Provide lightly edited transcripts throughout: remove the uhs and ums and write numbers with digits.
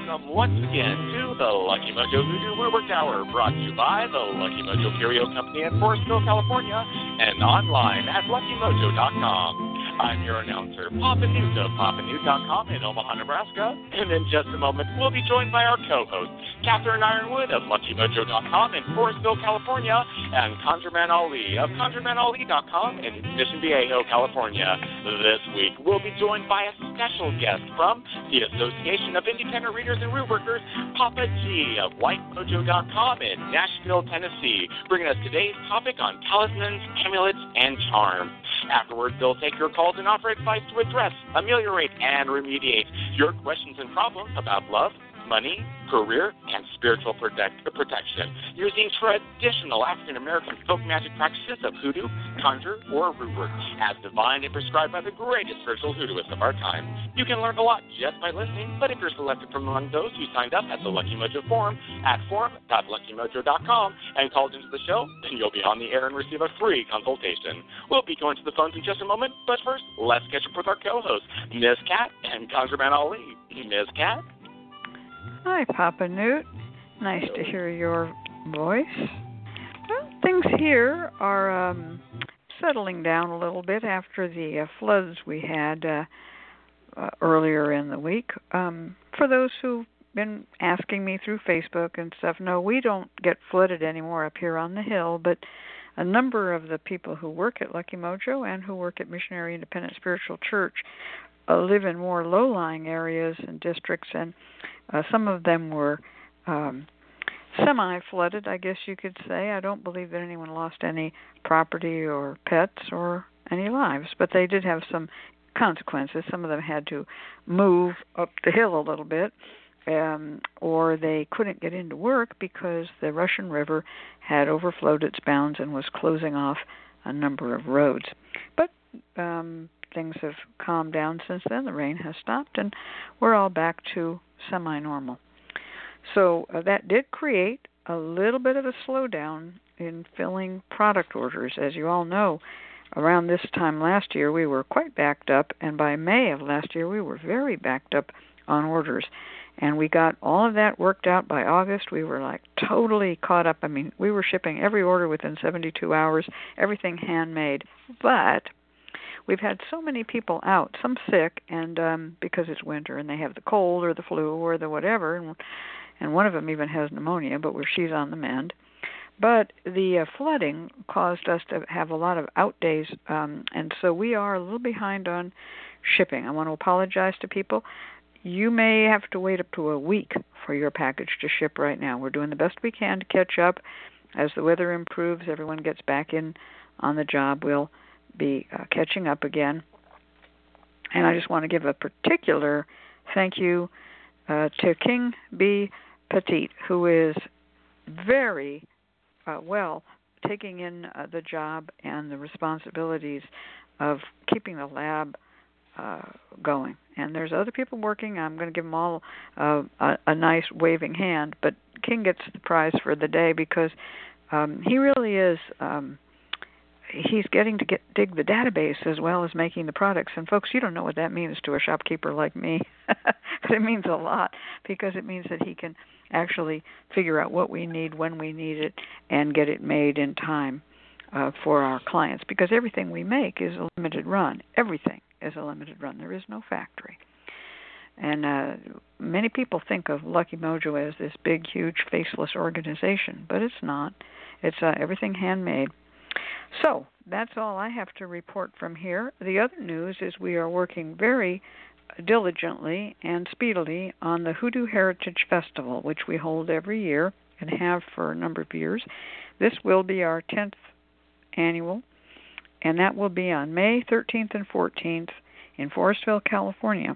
welcome once again to the Lucky Mojo Voodoo Woodwork Hour, brought to you by the Lucky Mojo Curio Company in Forestville, California, and online at LuckyMojo.com. I'm your announcer, Papa Newt of PapaNewt.com in Omaha, Nebraska, and in just a moment we'll be joined by our co-host, Catherine Ironwood of LuckyMojo.com in Forestville, California, and ConjureMan Ali of ConjureManAli.com in Mission Viejo, California. This week we'll be joined by a special guest from the Association of Independent Readers and Rootworkers, Papa G of WhiteMojo.com in Nashville, Tennessee, bringing us today's topic on talismans, amulets, and charms. Afterwards, they'll take your calls and offer advice to address, ameliorate, and remediate your questions and problems about love, money, career, and spiritual protection using traditional African-American folk magic practices of hoodoo, conjure, or root work as divined and prescribed by the greatest spiritual hoodooists of our time. You can learn a lot just by listening, but if you're selected from among those who signed up at the Lucky Mojo forum at forum.luckymojo.com and called into the show, then you'll be on the air and receive a free consultation. We'll be going to the phones in just a moment, but first, let's catch up with our co-hosts, Ms. Cat and ConjureMan Ali. Ms. Cat? Hi, Papa Newt. Nice to hear your voice. Well, things here are settling down a little bit after the floods we had earlier in the week. For those who've been asking me through Facebook and stuff, no, we don't get flooded anymore up here on the hill, but a number of the people who work at Lucky Mojo and who work at Missionary Independent Spiritual Church live in more low-lying areas and districts, and some of them were semi-flooded, I guess you could say. I don't believe that anyone lost any property or pets or any lives, but they did have some consequences. Some of them had to move up the hill a little bit, or they couldn't get into work because the Russian River had overflowed its bounds and was closing off a number of roads. But things have calmed down since then. The rain has stopped, and we're all back to semi-normal. So that did create a little bit of a slowdown in filling product orders. As you all know, around this time last year, we were quite backed up, and by May of last year, we were very backed up on orders. And we got all of that worked out by August. We were like totally caught up. I mean, we were shipping every order within 72 hours, everything handmade. But we've had so many people out, some sick, and because it's winter and they have the cold or the flu or the whatever, and one of them even has pneumonia, but she's on the mend. But the flooding caused us to have a lot of out days, and so we are a little behind on shipping. I want to apologize to people. You may have to wait up to a week for your package to ship right now. We're doing the best we can to catch up. As the weather improves, everyone gets back in on the job. We'll be catching up again. And I just want to give a particular thank you to King B. Petit, who is very well taking in the job and the responsibilities of keeping the lab going. And there's other people working. I'm going to give them all a nice waving hand, but King gets the prize for the day because he really is he's getting to dig the database as well as making the products. And folks, you don't know what that means to a shopkeeper like me, but it means a lot because it means that he can actually figure out what we need, when we need it, and get it made in time for our clients, because everything we make is a limited run. Everything is a limited run. There is no factory. And many people think of Lucky Mojo as this big, huge, faceless organization, but it's not. It's everything handmade. So that's all I have to report from here. The other news is we are working very diligently and speedily on the Hoodoo Heritage Festival, which we hold every year and have for a number of years. This will be our 10th annual, and that will be on May 13th and 14th in Forestville, California.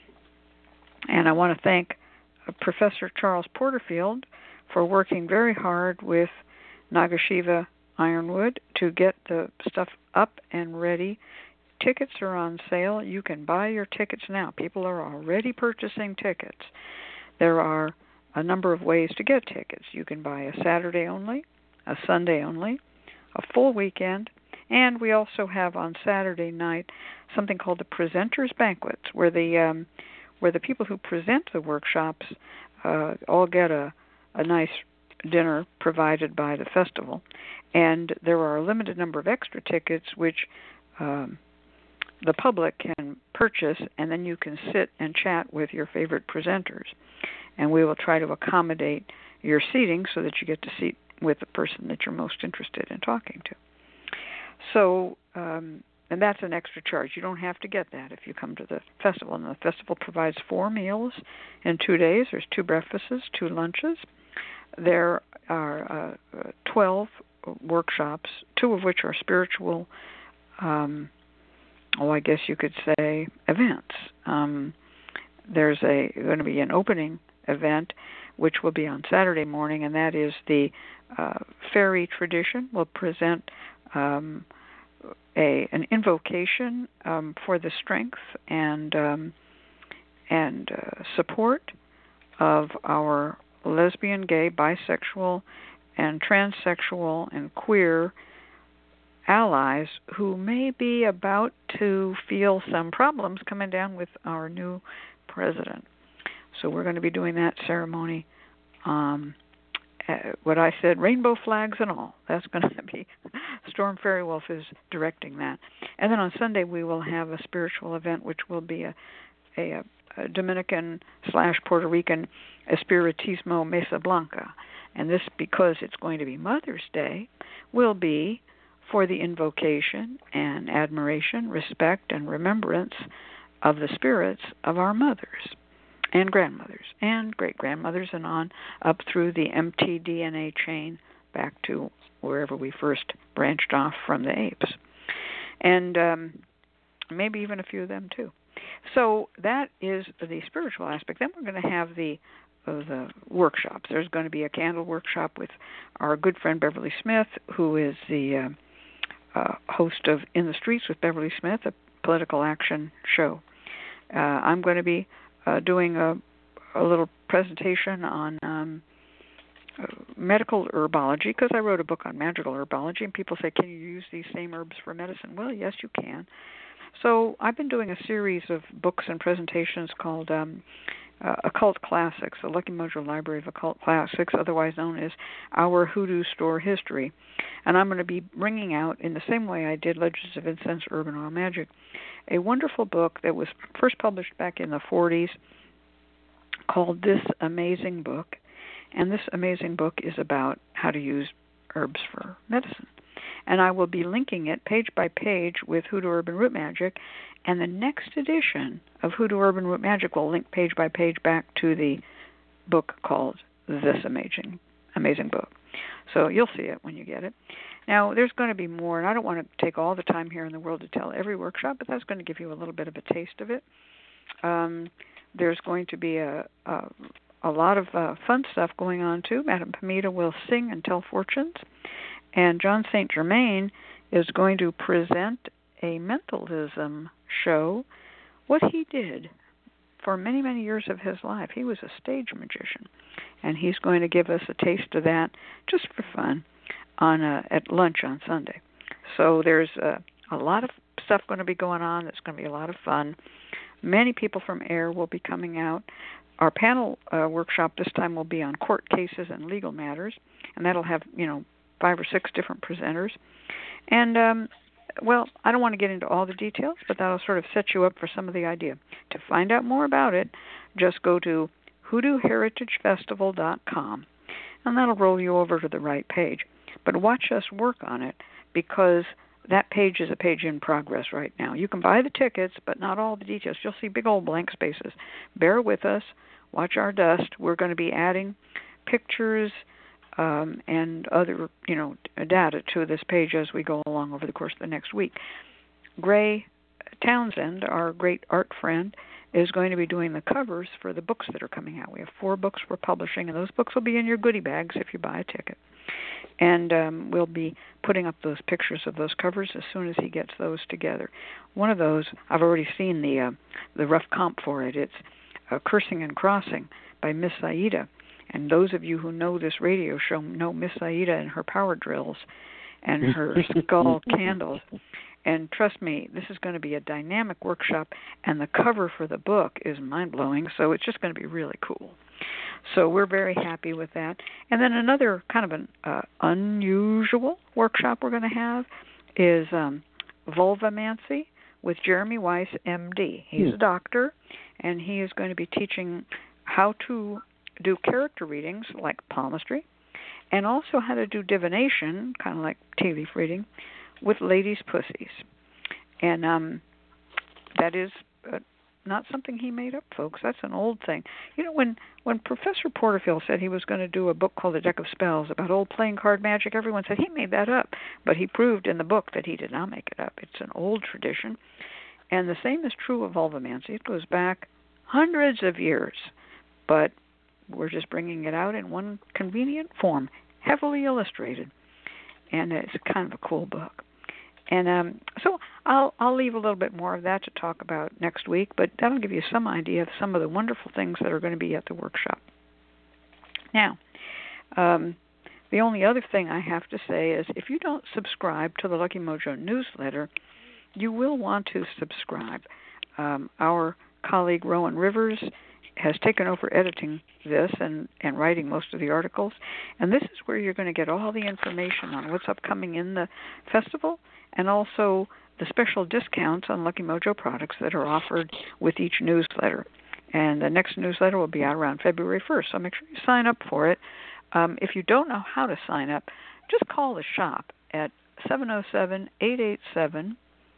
And I want to thank Professor Charles Porterfield for working very hard with Nagashiva Ironwood to get the stuff up and ready. Tickets are on sale. You can buy your tickets now. People are already purchasing tickets. There are a number of ways to get tickets. You can buy a Saturday only, a Sunday only, a full weekend, and we also have on Saturday night something called the Presenters Banquets, where where the people who present the workshops all get a nice dinner provided by the festival, and there are a limited number of extra tickets which the public can purchase, and then you can sit and chat with your favorite presenters, and we will try to accommodate your seating so that you get to sit with the person that you're most interested in talking to. So, and that's an extra charge. You don't have to get that if you come to the festival. And the festival provides 4 meals in 2 days. There's 2 breakfasts, 2 lunches. There are 12 workshops, 2 of which are spiritual, I guess you could say, events. There's going to be an opening event, which will be on Saturday morning, and that is the fairy tradition will present an invocation for the strength and support of our lesbian, gay, bisexual, and transsexual and queer allies who may be about to feel some problems coming down with our new president. So we're going to be doing that ceremony. What I said, rainbow flags and all. That's going to be, Storm Fairy Wolf is directing that. And then on Sunday we will have a spiritual event, which will be a Dominican/Puerto Rican Espiritismo Mesa Blanca. And this, because it's going to be Mother's Day, will be for the invocation and admiration, respect, and remembrance of the spirits of our mothers and grandmothers and great-grandmothers and on up through the mtDNA chain back to wherever we first branched off from the apes. And maybe even a few of them too. So that is the spiritual aspect. Then we're going to have the workshops. There's going to be a candle workshop with our good friend Beverly Smith, who is the host of In the Streets with Beverly Smith, a political action show. I'm going to be doing a little presentation on medical herbology, because I wrote a book on magical herbology, and people say, can you use these same herbs for medicine? Well, yes, you can. So I've been doing a series of books and presentations called Occult Classics, the Lucky Mojo Library of Occult Classics, otherwise known as Our Hoodoo Store History. And I'm going to be bringing out, in the same way I did Legends of Incense, Herb, and Oil Magic, a wonderful book that was first published back in the 40s called This Amazing Book. And this amazing book is about how to use herbs for medicine. And I will be linking it page by page with Hoodoo, Herb, and Root Magic. And the next edition of Hoodoo, Herb, and Root Magic will link page by page back to the book called This Amazing Book. So you'll see it when you get it. Now, there's going to be more, and I don't want to take all the time here in the world to tell every workshop, but that's going to give you a little bit of a taste of it. There's going to be a lot of fun stuff going on, too. Madame Pamita will sing and tell fortunes. And John St. Germain is going to present a mentalism show, what he did for many, many years of his life. He was a stage magician, and he's going to give us a taste of that just for fun at lunch on Sunday. So there's a lot of stuff going to be going on. It's going to be a lot of fun. Many people from AIR will be coming out. Our panel workshop this time will be on court cases and legal matters, and that'll have, 5 or 6 different presenters. And, well, I don't want to get into all the details, but that'll sort of set you up for some of the idea. To find out more about it, just go to hoodooheritagefestival.com, and that'll roll you over to the right page. But watch us work on it, because that page is a page in progress right now. You can buy the tickets, but not all the details. You'll see big old blank spaces. Bear with us. Watch our dust. We're going to be adding pictures and other, data to this page as we go along over the course of the next week. Gray Townsend, our great art friend, is going to be doing the covers for the books that are coming out. We have 4 books we're publishing, and those books will be in your goodie bags if you buy a ticket. And we'll be putting up those pictures of those covers as soon as he gets those together. One of those, I've already seen the rough comp for it. It's Cursing and Crossing by Miss Aida. And those of you who know this radio show know Miss Aida and her power drills and her skull candles. And trust me, this is going to be a dynamic workshop, and the cover for the book is mind-blowing, so it's just going to be really cool. So we're very happy with that. And then another kind of an unusual workshop we're going to have is Vulvamancy with Jeremy Weiss, MD. He's a doctor, and he is going to be teaching how to do character readings like palmistry, and also how to do divination, kind of like tea leaf reading, with ladies' pussies. And that is not something he made up, folks. That's an old thing. You know, when Professor Porterfield said he was going to do a book called The Deck of Spells about old playing card magic, everyone said he made that up. But he proved in the book that he did not make it up. It's an old tradition. And the same is true of vulvamancy. It goes back hundreds of years. But we're just bringing it out in one convenient form, heavily illustrated. And it's kind of a cool book. And so I'll leave a little bit more of that to talk about next week, but that'll give you some idea of some of the wonderful things that are going to be at the workshop. Now, the only other thing I have to say is if you don't subscribe to the Lucky Mojo newsletter, you will want to subscribe. Our colleague Rowan Rivers has taken over editing this and writing most of the articles, and this is where you're going to get all the information on what's upcoming in the festival, and also the special discounts on Lucky Mojo products that are offered with each newsletter. And the next newsletter will be out around February 1st, so make sure you sign up for it. If you don't know how to sign up, just call the shop at 707-887-1521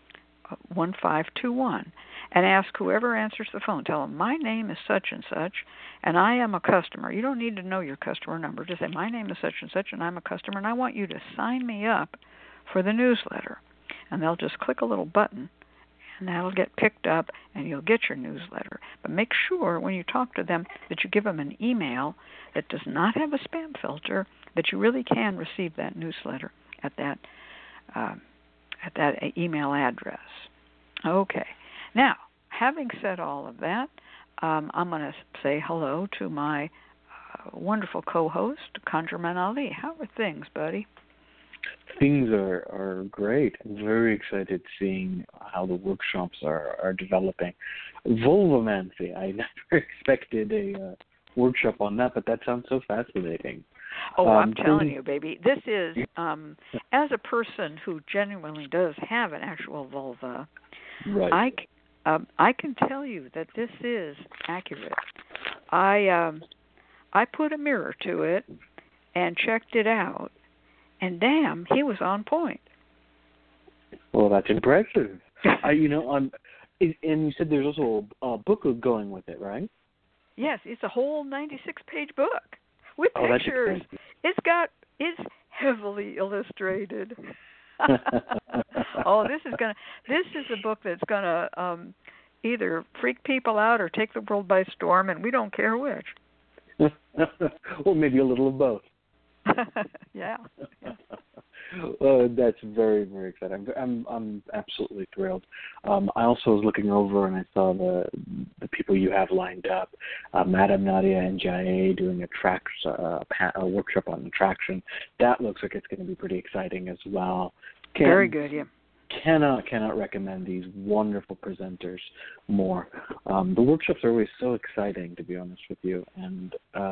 and ask whoever answers the phone. Tell them, my name is such and such, and I am a customer. You don't need to know your customer number. Just say, my name is such and such, and I'm a customer, and I want you to sign me up for the newsletter. And they'll just click a little button, and that'll get picked up, and you'll get your newsletter. But make sure when you talk to them that you give them an email that does not have a spam filter, that you really can receive that newsletter at that email address. Okay. Now, having said all of that, I'm going to say hello to my wonderful co-host, ConjureMan Ali. How are things, buddy? Things are great. I'm very excited seeing how the workshops are developing. Vulvamancy, I never expected a workshop on that, but that sounds so fascinating. Oh, I'm telling you, baby. This is, as a person who genuinely does have an actual vulva, right. I can tell you that this is accurate. I put a mirror to it and checked it out, and damn, he was on point. Well, that's impressive. And you said there's also a book going with it, right? Yes, it's a whole 96-page book with pictures. It's heavily illustrated. This is a book that's gonna either freak people out or take the world by storm, and we don't care which. Well, maybe a little of both. Yeah. That's very, very exciting. I'm absolutely thrilled. I also was looking over and I saw the people you have lined up. Madam Nadia and Jai doing a workshop on attraction. That looks like it's going to be pretty exciting as well. Very good, yeah. Cannot recommend these wonderful presenters more. The workshops are always so exciting, to be honest with you, and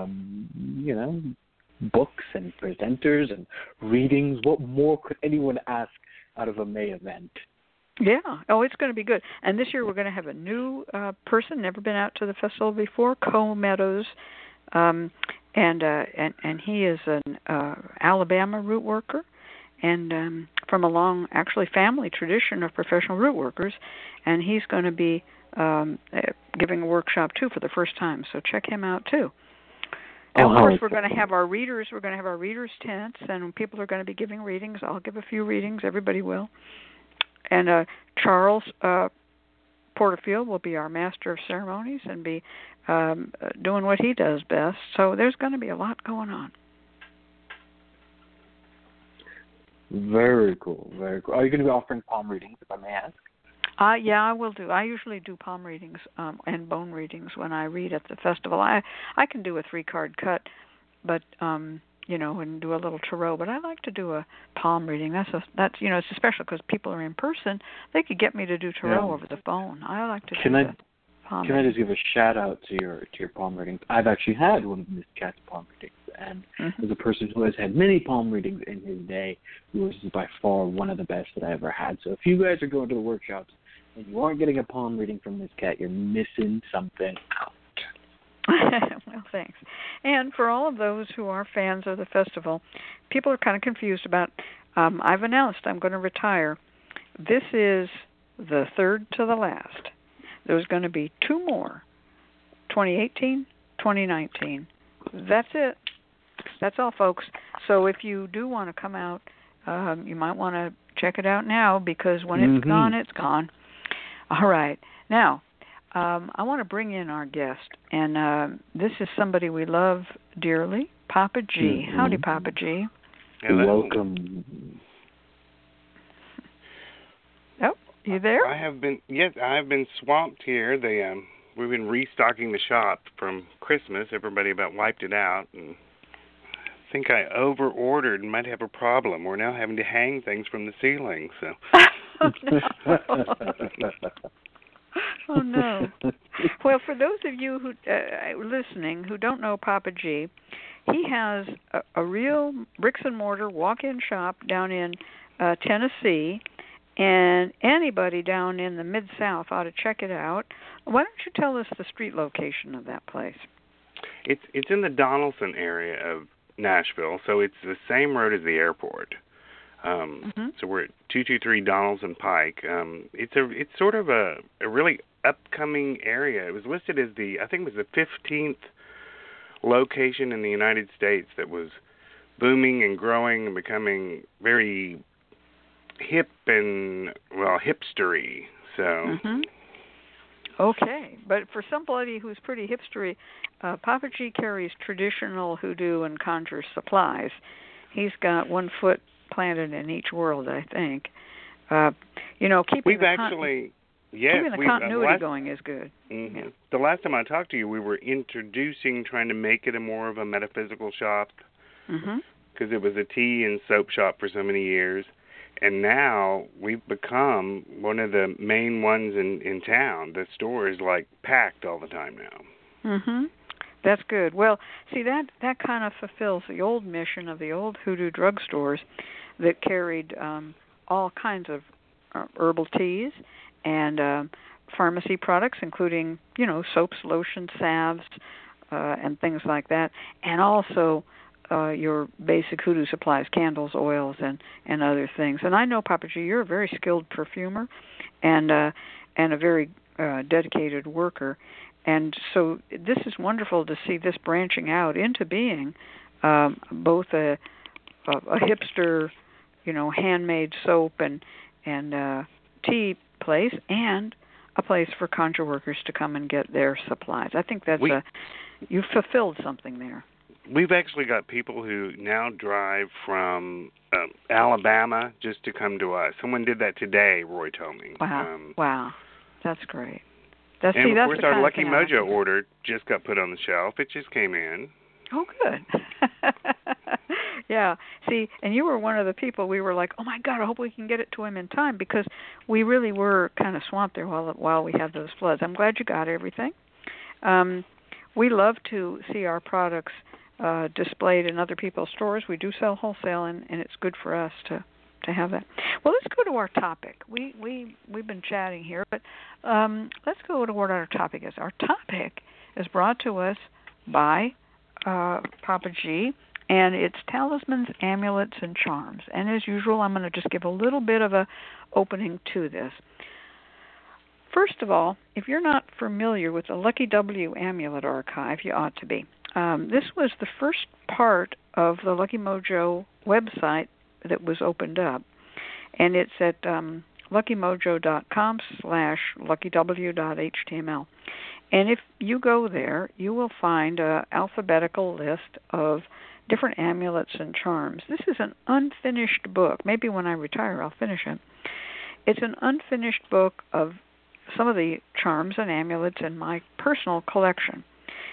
books and presenters and readings. What more could anyone ask out of a May event? Yeah. Oh, it's going to be good. And this year we're going to have a new person, never been out to the festival before, Co Meadows, and he is an Alabama root worker, and from a long, actually, family tradition of professional root workers, and he's going to be giving a workshop too for the first time. So check him out too. And of course, we're going to have our readers. We're going to have our readers' tents, and people are going to be giving readings. I'll give a few readings. Everybody will. And Charles Porterfield will be our master of ceremonies and be doing what he does best. So there's going to be a lot going on. Very cool. Very cool. Are you going to be offering palm readings, if I may ask? Yeah, I will do. I usually do palm readings and bone readings when I read at the festival. I can do a 3-card cut, but and do a little tarot. But I like to do a palm reading. That's it's especially because people are in person. They could get me to do tarot over the phone. I like to do the palm reading. Can I just give a shout out to your palm readings? I've actually had one of Miss Kat's palm readings, and as a person who has had many palm readings in his day, yours is by far one of the best that I ever had. So if you guys are going to the workshops and you aren't getting a palm reading from Miss Kat, you're missing something out. Well, thanks. And for all of those who are fans of the festival, people are kind of confused about, I've announced I'm going to retire. This is the third to the last. There's going to be 2 more, 2018, 2019. That's it. That's all, folks. So if you do want to come out, you might want to check it out now, because when it's gone, it's gone. All right. Now, I want to bring in our guest, and this is somebody we love dearly, Papa G. Howdy, Papa G. Hello. Welcome. Oh, you there? I have been swamped here. We've been restocking the shop from Christmas. Everybody about wiped it out, and I think I over-ordered and might have a problem. We're now having to hang things from the ceiling, so... Oh, no. Well, for those of you who listening who don't know Papa G, he has a real bricks-and-mortar walk-in shop down in Tennessee, and anybody down in the Mid-South ought to check it out. Why don't you tell us the street location of that place? It's in the Donaldson area of Nashville, so it's the same road as the airport. So we're at 223 Donaldson Pike. It's sort of a really upcoming area. It was listed as the 15th location in the United States that was booming and growing and becoming very hip and, hipstery. So. Okay, but for somebody who's pretty hipstery, Papa G carries traditional hoodoo and conjure supplies. He's got 1 foot planted in each world, I think. Keeping the continuity going is good. Mm-hmm. Yeah. The last time I talked to you, we were trying to make it a more of a metaphysical shop, because it was a tea and soap shop for so many years, and now we've become one of the main ones in town. The store is packed all the time now. That's good. Well, see, that kind of fulfills the old mission of the old hoodoo drugstores that carried all kinds of herbal teas and pharmacy products, including, soaps, lotions, salves, and things like that, and also your basic hoodoo supplies, candles, oils, and other things. And I know, Papa G, you're a very skilled perfumer and a very dedicated worker. And so this is wonderful to see this branching out into being both a hipster, handmade soap and tea place, and a place for conjure workers to come and get their supplies. I think you've fulfilled something there. We've actually got people who now drive from Alabama just to come to us. Someone did that today, Roy told me. Wow. That's great. Of course, our Lucky Mojo order just got put on the shelf. It just came in. Oh, good. Yeah. See, and you were one of the people we were like, oh, my God, I hope we can get it to him in time, because we really were kind of swamped there while we had those floods. I'm glad you got everything. We love to see our products displayed in other people's stores. We do sell wholesale, and it's good for us to have that. Well, let's go to our topic. We've been chatting here, but let's go to what our topic is. Our topic is brought to us by Papa G, and it's talismans, amulets, and charms. And as usual, I'm going to just give a little bit of a opening to this. First of all, if you're not familiar with the Lucky W Amulet Archive, you ought to be. This was the first part of the Lucky Mojo website that was opened up, and it's at luckymojo.com/luckyw.html. And if you go there, you will find an alphabetical list of different amulets and charms. This is an unfinished book. Maybe when I retire, I'll finish it. It's an unfinished book of some of the charms and amulets in my personal collection.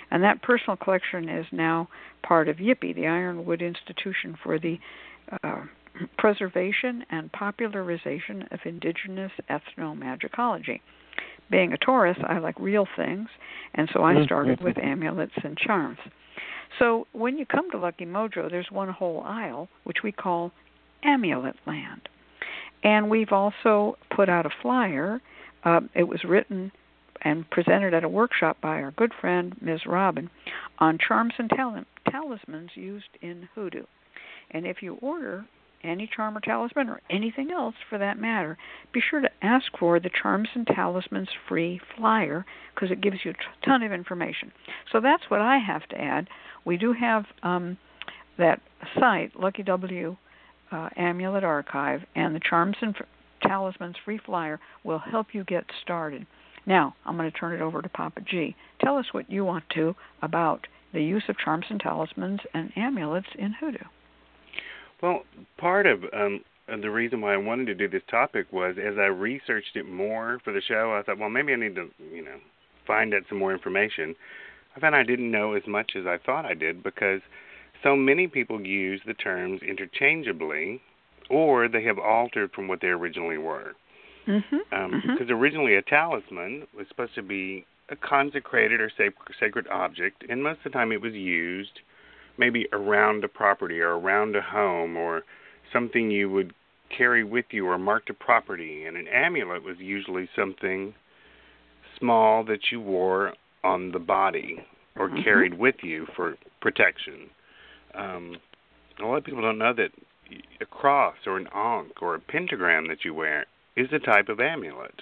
And that personal collection is now part of YIPI, the Ironwood Institution for the Preservation and Popularization of Indigenous Ethnomagicology. Being a Taurus, I like real things, and so I started with amulets and charms. So when you come to Lucky Mojo, there's one whole aisle, which we call Amulet Land. And we've also put out a flyer. It was written and presented at a workshop by our good friend, Ms. Robin, on charms and talismans used in hoodoo. And if you order any charm or talisman, or anything else for that matter, be sure to ask for the Charms and Talismans free flyer, because it gives you a ton of information. So that's what I have to add. We do have that site, Lucky W Amulet Archive, and the Charms and Talismans free flyer will help you get started. Now, I'm going to turn it over to Papa G. Tell us what you want to about the use of charms and talismans and amulets in hoodoo. Well, part of the reason why I wanted to do this topic was, as I researched it more for the show, I thought, well, maybe I need to, find out some more information. I found I didn't know as much as I thought I did, because so many people use the terms interchangeably, or they have altered from what they originally were. Because originally a talisman was supposed to be a consecrated or sacred object, and most of the time it was used maybe around a property or around a home, or something you would carry with you or marked a property. And an amulet was usually something small that you wore on the body or carried with you for protection. A lot of people don't know that a cross or an ankh or a pentagram that you wear is a type of amulet.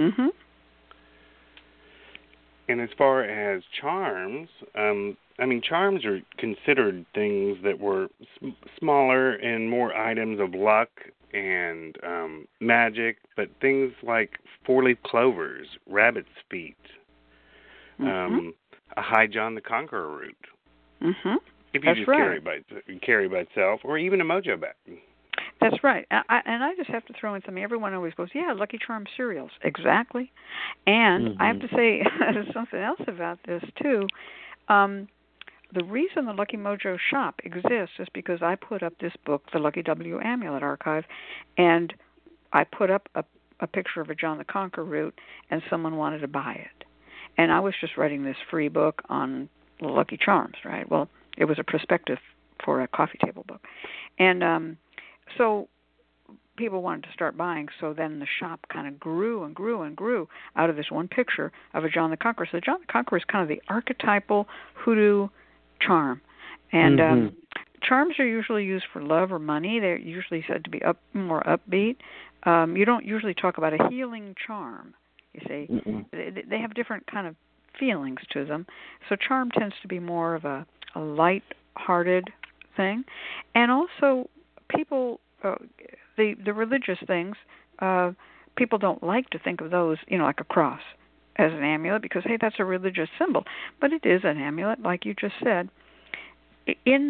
And as far as charms, charms are considered things that were smaller and more items of luck and magic, but things like four-leaf clovers, rabbit's feet, a high John the Conqueror root. If you carry by itself, or even a mojo bag. That's right. I just have to throw in something. Everyone always goes, yeah, Lucky Charm cereals. Exactly. And I have to say something else about this, too. The reason the Lucky Mojo shop exists is because I put up this book, the Lucky W Amulet Archive, and I put up a picture of a John the Conqueror root, and someone wanted to buy it. And I was just writing this free book on Lucky Charms, right? Well, it was a prospectus for a coffee table book. And so people wanted to start buying, so then the shop kind of grew and grew and grew out of this one picture of a John the Conqueror. So John the Conqueror is kind of the archetypal hoodoo charm. And charms are usually used for love or money. They're usually said to be more upbeat. You don't usually talk about a healing charm, you see. They have different kind of feelings to them. So charm tends to be more of a light-hearted thing. And also people, the religious things, people don't like to think of those, like a cross as an amulet, because, hey, that's a religious symbol. But it is an amulet, like you just said. In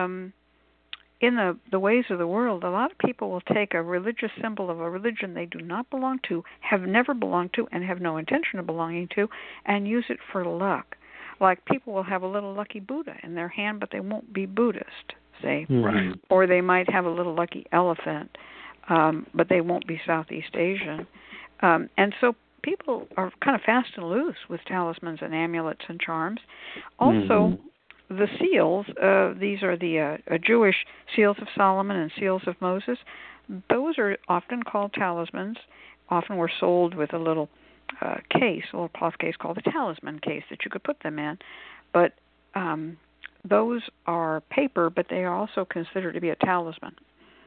the ways of the world, a lot of people will take a religious symbol of a religion they do not belong to, have never belonged to, and have no intention of belonging to, and use it for luck. Like people will have a little lucky Buddha in their hand, but they won't be Buddhist, say. Right. Or they might have a little lucky elephant, but they won't be Southeast Asian. And so people are kind of fast and loose with talismans and amulets and charms. Also, the seals, these are the Jewish seals of Solomon and seals of Moses. Those are often called talismans. Often were sold with a little case, a little cloth case called a talisman case that you could put them in. But those are paper, but they are also considered to be a talisman.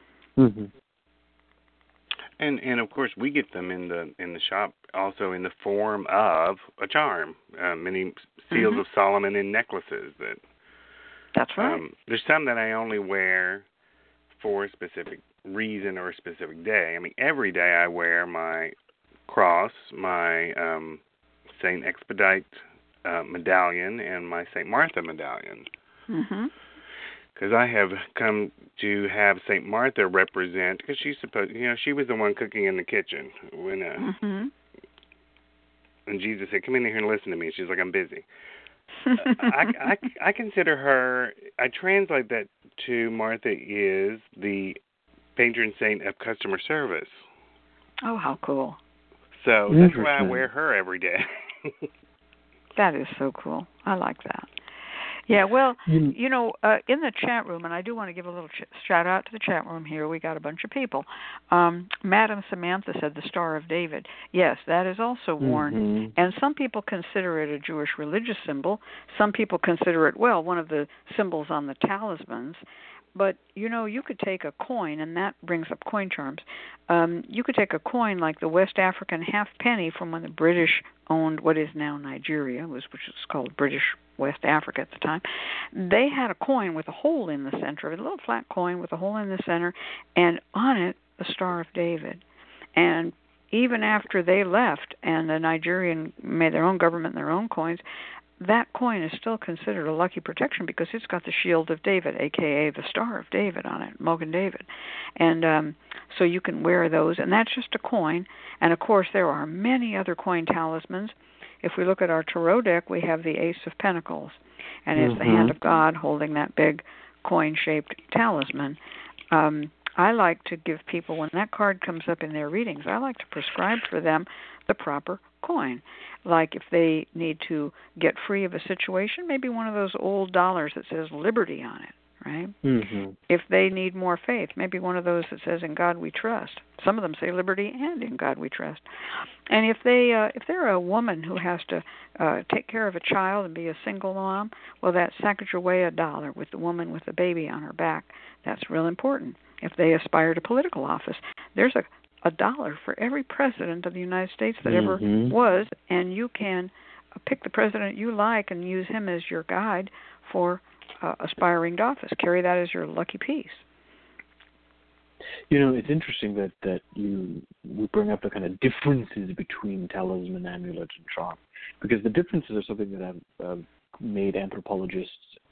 And of course we get them in the shop also in the form of a charm. Many seals of Solomon in necklaces. That's right. There's some that I only wear for a specific reason or a specific day. I mean, every day I wear my cross, my Saint Expedite medallion, and my Saint Martha medallion. Because I have come to have Saint Martha represent, because she's supposed, she was the one cooking in the kitchen when and Jesus said, "Come in here and listen to me." She's like, "I'm busy." I consider her. I translate that to Martha is the patron saint of customer service. Oh, how cool! So that's why I wear her every day. That is so cool. I like that. Yeah, well, in the chat room, and I do want to give a little shout out to the chat room here. We got a bunch of people. Madam Samantha said the Star of David. Yes, that is also worn, and some people consider it a Jewish religious symbol. Some people consider it, one of the symbols on the talismans. But, you could take a coin, and that brings up coin charms. You could take a coin like the West African half penny from when the British owned what is now Nigeria, which was called British West Africa at the time. They had a coin with a hole in the center of it, a little flat coin with a hole in the center, and on it, the Star of David. And even after they left and the Nigerian made their own government and their own coins, that coin is still considered a lucky protection because it's got the Shield of David, a.k.a. the Star of David on it, Mogan David. And so you can wear those, and that's just a coin. And, of course, there are many other coin talismans. If we look at our tarot deck, we have the Ace of Pentacles, and it's the hand of God holding that big coin-shaped talisman. I like to give people, when that card comes up in their readings, I like to prescribe for them the proper coin. Like if they need to get free of a situation, maybe one of those old dollars that says Liberty on it, right? If they need more faith, maybe one of those that says In God We Trust. Some of them say Liberty and In God We Trust. And if they're a woman who has to take care of a child and be a single mom, well, that Sacagawea dollar with the woman with the baby on her back, that's real important. If they aspire to political office, there's a dollar for every president of the United States that ever was, and you can pick the president you like and use him as your guide for aspiring to office. Carry that as your lucky piece. It's interesting that you bring up the kind of differences between talisman, amulet, and charm, because the differences are something that have made anthropologists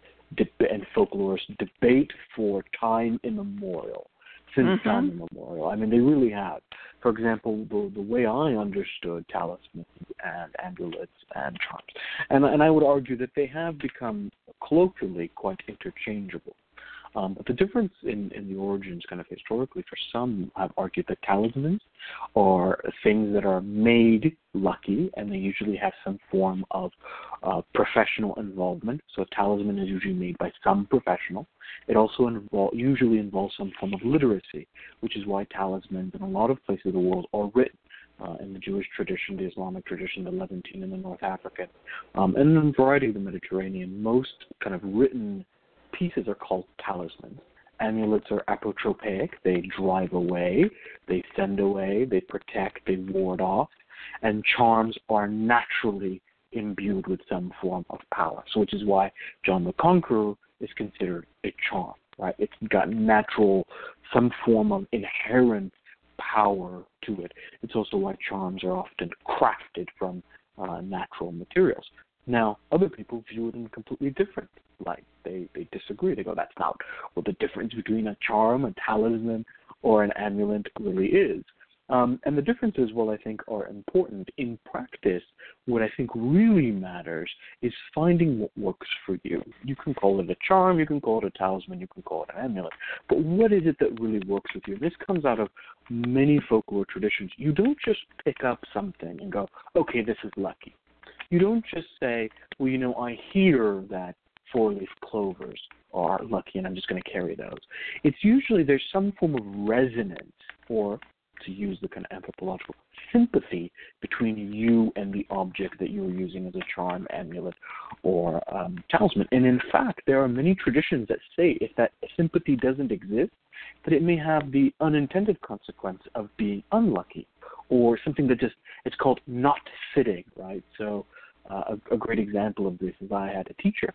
and folklorists debate for time immemorial. Since time immemorial. I mean, they really have. For example, the way I understood talismans and amulets and charms, and I would argue that they have become colloquially quite interchangeable. But the difference in the origins kind of historically, for some have argued that talismans are things that are made lucky, and they usually have some form of professional involvement. So a talisman is usually made by some professional. It also usually involves some form of literacy, which is why talismans in a lot of places of the world are written. In the Jewish tradition, the Islamic tradition, the Levantine and the North African, and in a variety of the Mediterranean, most kind of written pieces are called talismans. Amulets are apotropaic. They drive away, they send away, they protect, they ward off. And charms are naturally imbued with some form of power. So which is why John the Conqueror is considered a charm, right? It's got natural, some form of inherent power to it. It's also why charms are often crafted from natural materials. Now, other people view it in completely different light. They disagree. They go, that's not what the difference between a charm, a talisman, or an amulet really is. And the differences, well, I think are important. In practice, what I think really matters is finding what works for you. You can call it a charm, you can call it a talisman, you can call it an amulet. But what is it that really works with you? This comes out of many folklore traditions. You don't just pick up something and go, okay, this is lucky. You don't just say, well, I hear that four-leaf clovers are lucky and I'm just going to carry those. It's usually there's some form of resonance, or to use the kind of anthropological sympathy between you and the object that you're using as a charm, amulet, or talisman. And in fact, there are many traditions that say if that sympathy doesn't exist, that it may have the unintended consequence of being unlucky, or something that it's called not fitting, right? So a great example of this is I had a teacher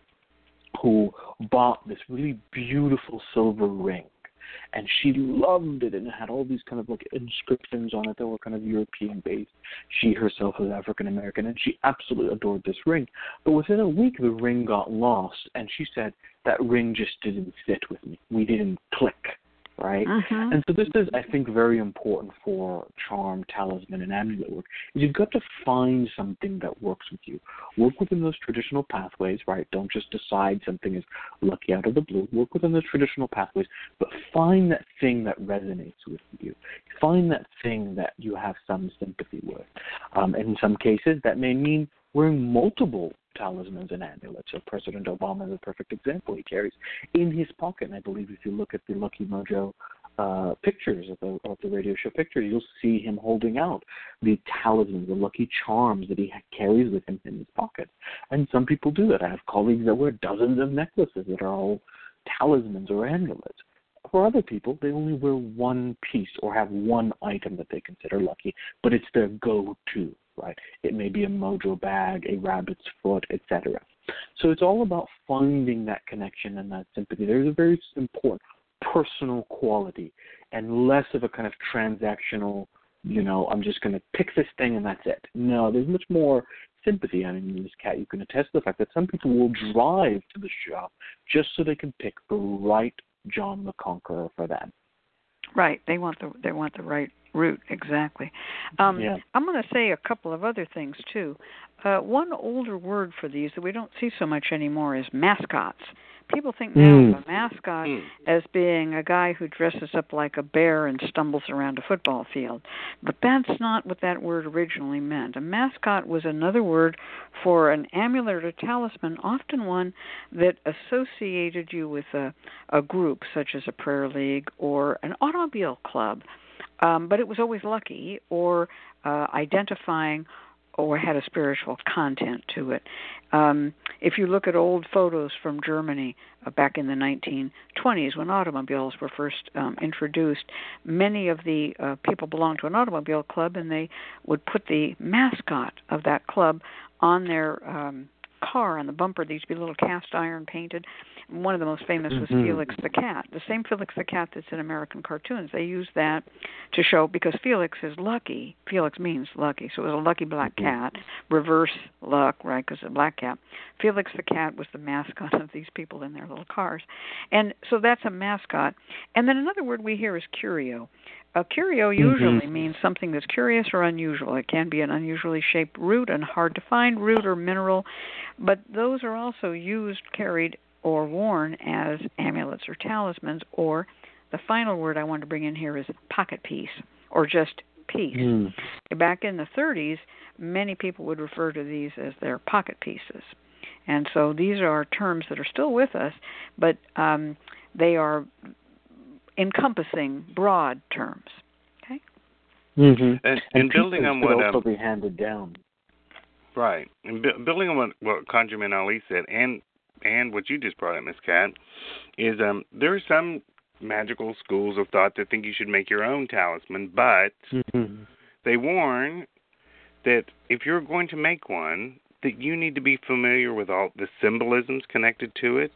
who bought this really beautiful silver ring, and she loved it, and it had all these kind of like inscriptions on it that were kind of European-based. She herself was African-American, and she absolutely adored this ring. But within a week, the ring got lost, and she said, that ring just didn't fit with me. We didn't click, right? Mm-hmm. And so this is, I think, very important for charm, talisman, and amulet work. Is you've got to find something that works with you. Work within those traditional pathways, right? Don't just decide something is lucky out of the blue. Work within those traditional pathways, but find that thing that resonates with you. Find that thing that you have some sympathy with. And in some cases, that may mean wearing multiple talismans and amulets. So President Obama is a perfect example. He carries in his pocket, and I believe if you look at the Lucky Mojo pictures of the radio show pictures, you'll see him holding out the talismans, the lucky charms that he carries with him in his pocket. And some people do that. I have colleagues that wear dozens of necklaces that are all talismans or amulets. For other people, they only wear one piece or have one item that they consider lucky, but it's their go-to, right? It may be a mojo bag, a rabbit's foot, etc. So it's all about finding that connection and that sympathy. There's a very important personal quality and less of a kind of transactional, I'm just going to pick this thing and that's it. No, there's much more sympathy. I mean, Ms. Kat, you can attest to the fact that some people will drive to the shop just so they can pick the right John the Conqueror for them. Right. They want the right route, exactly. I'm going to say a couple of other things too. One older word for these that we don't see so much anymore is mascots. People think now of a mascot as being a guy who dresses up like a bear and stumbles around a football field. But that's not what that word originally meant. A mascot was another word for an amulet or talisman, often one that associated you with a group, such as a prayer league or an automobile club. But it was always lucky or identifying or had a spiritual content to it. If you look at old photos from Germany back in the 1920s when automobiles were first introduced, many of the people belonged to an automobile club, and they would put the mascot of that club on their car, on the bumper. These would be little cast iron painted. One of the most famous was Felix the Cat. The same Felix the Cat that's in American cartoons. They used that to show, because Felix is lucky. Felix means lucky, so it was a lucky black cat. Reverse luck, right, because it's a black cat. Felix the Cat was the mascot of these people in their little cars. And so that's a mascot. And then another word we hear is curio. A curio usually means something that's curious or unusual. It can be an unusually shaped root, and hard to find root or mineral, but those are also used, carried, or worn as amulets or talismans. Or the final word I want to bring in here is pocket piece, or just piece. Back in the 30s, many people would refer to these as their pocket pieces. And so these are terms that are still with us, but they are encompassing broad terms. Okay. And building on what also be handed down. Right, and building on what Conjurman Ali said, and what you just brought up, Ms. Kat, is there are some magical schools of thought that think you should make your own talisman, but they warn that if you're going to make one, that you need to be familiar with all the symbolisms connected to it.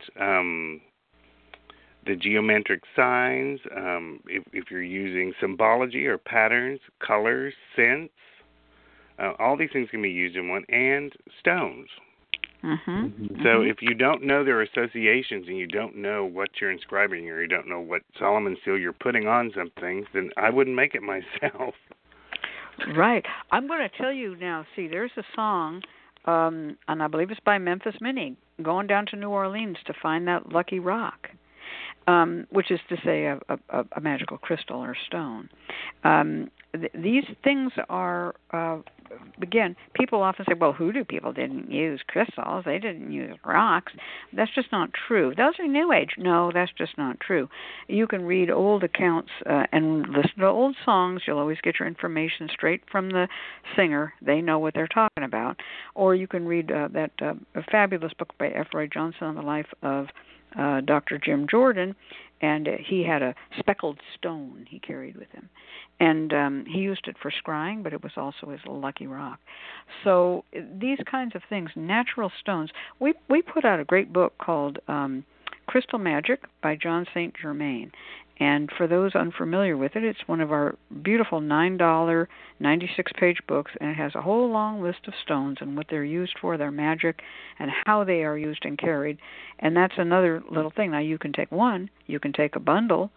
The geometric signs, if you're using symbology or patterns, colors, scents, all these things can be used in one, and stones. So if you don't know their associations and you don't know what you're inscribing or you don't know what Solomon seal you're putting on something, then I wouldn't make it myself. Right. I'm going to tell you now, see, there's a song, and I believe it's by Memphis Minnie, going down to New Orleans to find that lucky rock. Which is to say a magical crystal or stone. These things are, again, people often say, well, hoodoo people didn't use crystals. They didn't use rocks. That's just not true. Those are New Age. No, that's just not true. You can read old accounts and listen to old songs. You'll always get your information straight from the singer. They know what they're talking about. Or you can read that fabulous book by F. Roy Johnson on the life of Dr. Jim Jordan, and he had a speckled stone he carried with him. And he used it for scrying, but it was also his lucky rock. So these kinds of things, natural stones. We put out a great book called Crystal Magic by John St. Germain. And for those unfamiliar with it, it's one of our beautiful $9, 96-page books, and it has a whole long list of stones and what they're used for, their magic, and how they are used and carried. And that's another little thing. Now, you can take one, you can take a bundle,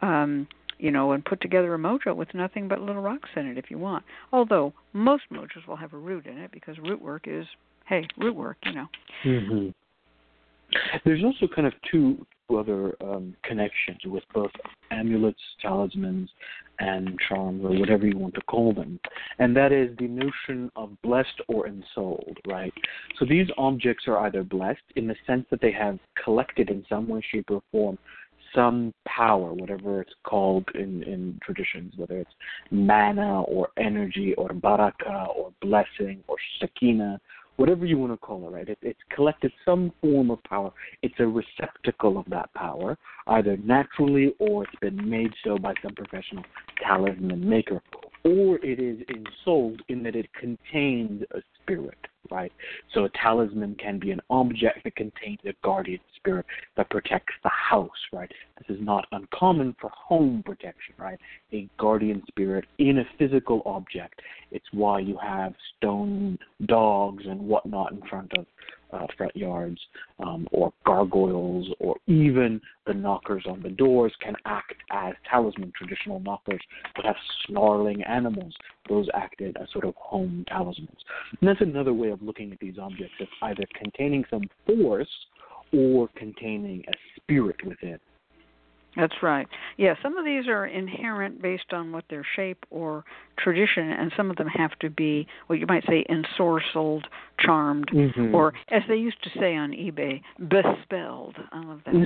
and put together a mojo with nothing but little rocks in it if you want. Although most mojos will have a root in it because root work is, root work, Mm-hmm. There's also kind of two other connections with both amulets, talismans, and charms, or whatever you want to call them. And that is the notion of blessed or ensouled, right? So these objects are either blessed in the sense that they have collected in some way, shape, or form some power, whatever it's called in traditions, whether it's mana or energy or baraka or blessing or sakina, whatever you want to call it, right? It's collected some form of power. It's a receptacle of that power, either naturally or it's been made so by some professional talisman maker, or it is ensouled in that it contains a spirit, right? So a talisman can be an object that contains a guardian spirit that protects the house, right? This is not uncommon for home protection, right? A guardian spirit in a physical object. It's why you have stone dogs and whatnot in front of front yards, or gargoyles, or even the knockers on the doors can act as talisman. Traditional knockers would have snarling animals. Those acted as sort of home talismans. And that's another way of looking at these objects as either containing some force or containing a spirit within. That's right. Yeah, some of these are inherent based on what their shape or tradition, and some of them have to be what you might say ensorcelled, charmed, or as they used to say on eBay, bespelled. I love that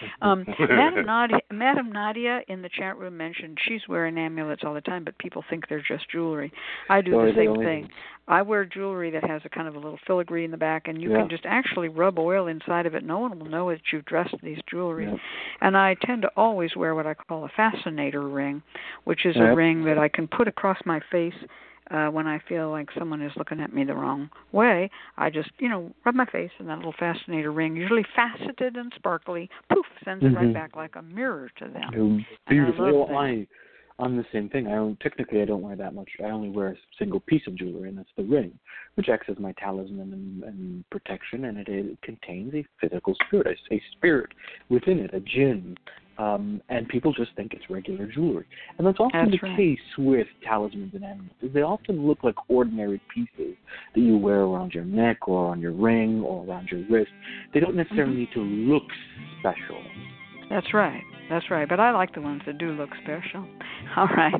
word. Madam Nadia in the chat room mentioned she's wearing amulets all the time, but people think they're just jewelry. I do the same thing. I wear jewelry that has a kind of a little filigree in the back, and you can just actually rub oil inside of it. No one will know that you've dressed these jewelry. Yeah. And I tend to always wear what I call a fascinator ring, which is a ring that I can put across my face when I feel like someone is looking at me the wrong way. I just, rub my face in that little fascinator ring, usually faceted and sparkly, poof, sends it right back like a mirror to them. Beautiful. I'm the same thing. I don't wear that much. I only wear a single piece of jewelry, and that's the ring, which acts as my talisman and protection, and it contains a physical spirit, a spirit within it, a jinn. And people just think it's regular jewelry. And that's often the case with talismans and amulets. They often look like ordinary pieces that you wear around your neck or on your ring or around your wrist. They don't necessarily need to look special. That's right. But I like the ones that do look special. All right.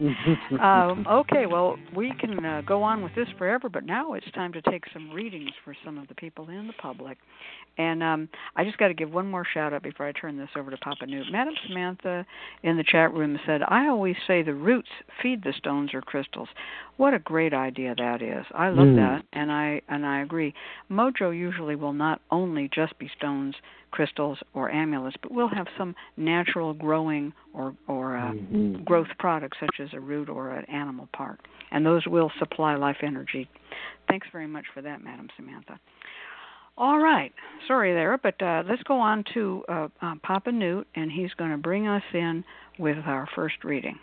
Okay, well, we can go on with this forever, but now it's time to take some readings for some of the people in the public. And I just got to give one more shout-out before I turn this over to Papa Newt. Madam Samantha in the chat room said, I always say the roots feed the stones or crystals. What a great idea that is. I love that, and I agree. Mojo usually will not only just be stones, crystals, or amulets, but we'll have some natural growing or growth products such as a root or an animal part, and those will supply life energy. Thanks very much for that, Madam Samantha. All right, sorry there, but let's go on to Papa Newt, and he's going to bring us in with our first reading.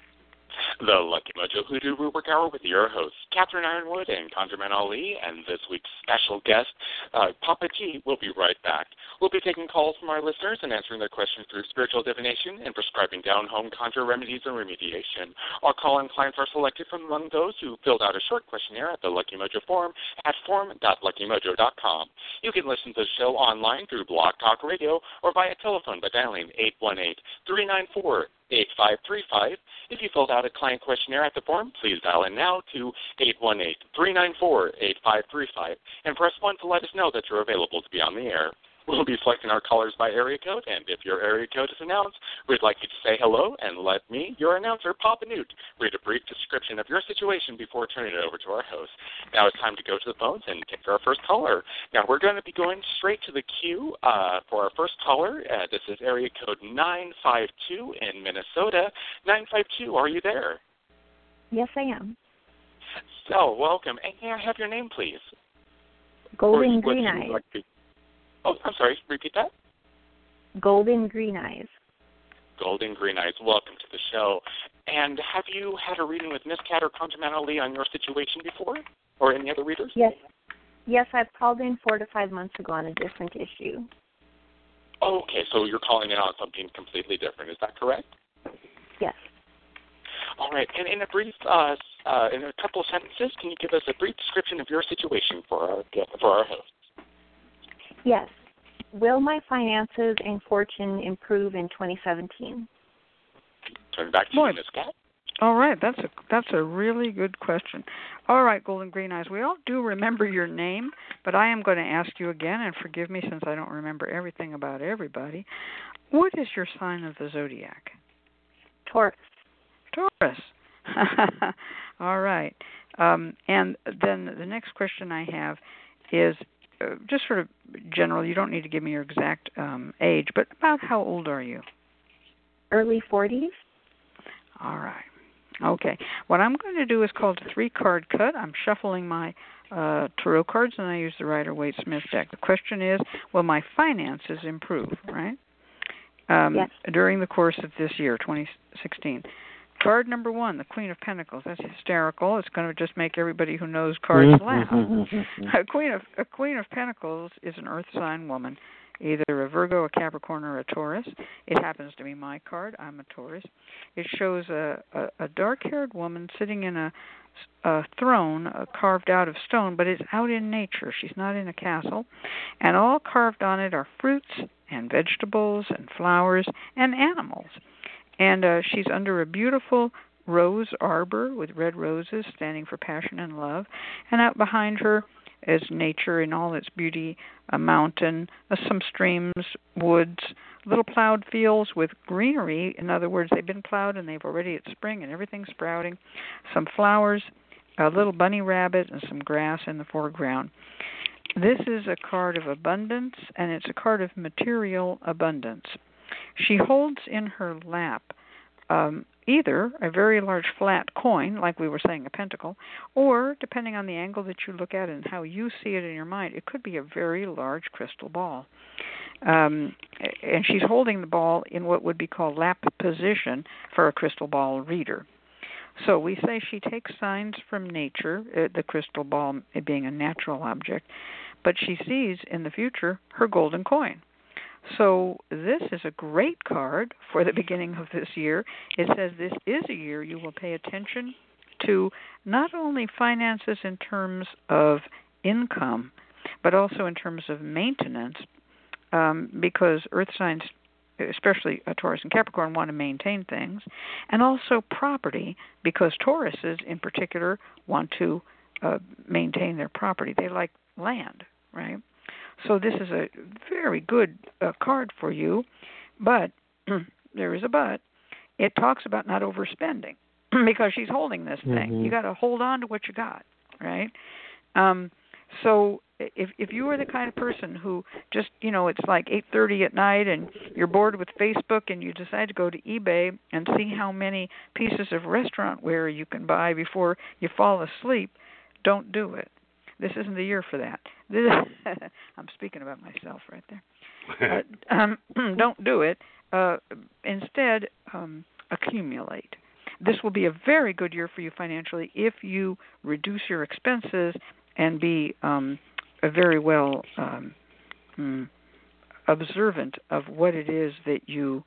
The Lucky Mojo Hoodoo Rubric Hour with your hosts, Catherine Ironwood and ConjureMan Ali, and this week's special guest, Papa G, will be right back. We'll be taking calls from our listeners and answering their questions through spiritual divination and prescribing down-home conjure remedies and remediation. Our call-in clients are selected from among those who filled out a short questionnaire at the Lucky Mojo forum at forum.luckymojo.com. You can listen to the show online through Blog Talk Radio or via telephone by dialing 818-394-8535. If you filled out a client questionnaire at the forum, please dial in now to 818-394-8535 and press 1 to let us know that you're available to be on the air. We'll be selecting our callers by area code, and if your area code is announced, we'd like you to say hello and let me, your announcer, Papa Newt, read a brief description of your situation before turning it over to our host. Now it's time to go to the phones and take our first caller. Now we're going to be going straight to the queue for our first caller. This is area code 952 in Minnesota. 952, are you there? Yes, I am. So, welcome. And may I have your name, please? Golden Green Eyes. Oh, I'm sorry. Repeat that. Golden Green Eyes. Golden Green Eyes, welcome to the show. And have you had a reading with Miss Cat or Conjure Ali on your situation before? Or any other readers? Yes. Yes, I've called in 4 to 5 months ago on a different issue. Okay, so you're calling in on something completely different. Is that correct? Yes. All right, and in a brief, in a couple of sentences, can you give us a brief description of your situation for our host? Yes. Will my finances and fortune improve in 2017? Turn back to you, Ms. Cat. All right, that's a really good question. All right, Golden Green Eyes, we all do remember your name, but I am going to ask you again, and forgive me since I don't remember everything about everybody. What is your sign of the zodiac? Taurus. Taurus. All right. And then the next question I have is just sort of general. You don't need to give me your exact age, but about how old are you? Early 40s. All right. Okay. What I'm going to do is called a 3-card cut. I'm shuffling my tarot cards, and I use the Rider-Waite-Smith deck. The question is, will my finances improve, right? Yes. During the course of this year, 2016. Card number 1, the Queen of Pentacles. That's hysterical. It's going to just make everybody who knows cards laugh. A Queen of Pentacles is an earth sign woman, either a Virgo, a Capricorn, or a Taurus. It happens to be my card. I'm a Taurus. It shows a dark-haired woman sitting in a throne carved out of stone, but it's out in nature. She's not in a castle. And all carved on it are fruits and vegetables and flowers and animals. And she's under a beautiful rose arbor with red roses standing for passion and love. And out behind her is nature in all its beauty, a mountain, some streams, woods, little plowed fields with greenery. In other words, they've been plowed and they've already, it's spring and everything's sprouting. Some flowers, a little bunny rabbit, and some grass in the foreground. This is a card of abundance, and it's a card of material abundance. She holds in her lap either a very large flat coin, like we were saying, a pentacle, or, depending on the angle that you look at and how you see it in your mind, it could be a very large crystal ball. And she's holding the ball in what would be called lap position for a crystal ball reader. So we say she takes signs from nature, the crystal ball being a natural object, but she sees in the future her golden coin. So this is a great card for the beginning of this year. It says this is a year you will pay attention to not only finances in terms of income, but also in terms of maintenance, because earth signs, especially Taurus and Capricorn, want to maintain things, and also property, because Tauruses in particular want to maintain their property. They like land, right? So this is a very good card for you, but there is a but. It talks about not overspending because she's holding this thing. Mm-hmm. You got to hold on to what you got, right? So if you are the kind of person who just, it's like 8:30 at night and you're bored with Facebook and you decide to go to eBay and see how many pieces of restaurant ware you can buy before you fall asleep, don't do it. This isn't the year for that. I'm speaking about myself right there. Don't do it. Instead, accumulate. This will be a very good year for you financially if you reduce your expenses and be very well observant of what it is that you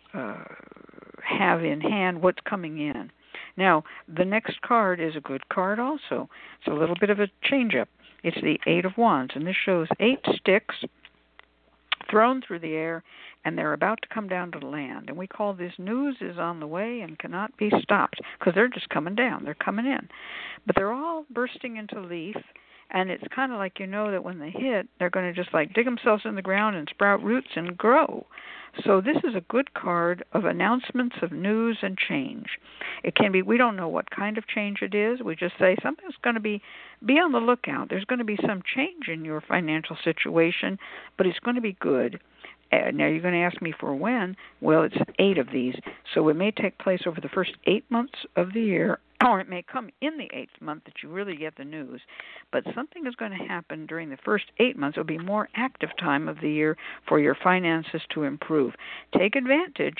have in hand, what's coming in. Now, the next card is a good card also. It's a little bit of a change-up. It's the 8 of Wands, and this shows 8 sticks thrown through the air, and they're about to come down to land. And we call this news is on the way and cannot be stopped, because they're just coming down. They're coming in. But they're all bursting into leaf, and it's kind of like that when they hit, they're going to just like dig themselves in the ground and sprout roots and grow. So this is a good card of announcements of news and change. It can be, we don't know what kind of change it is. We just say something's going to be on the lookout. There's going to be some change in your financial situation, but it's going to be good. Now you're going to ask me for when. Well, it's 8 of these. So it may take place over the first 8 months of the year, or it may come in the 8th month that you really get the news. But something is going to happen during the first 8 months. It'll be more active time of the year for your finances to improve. Take advantage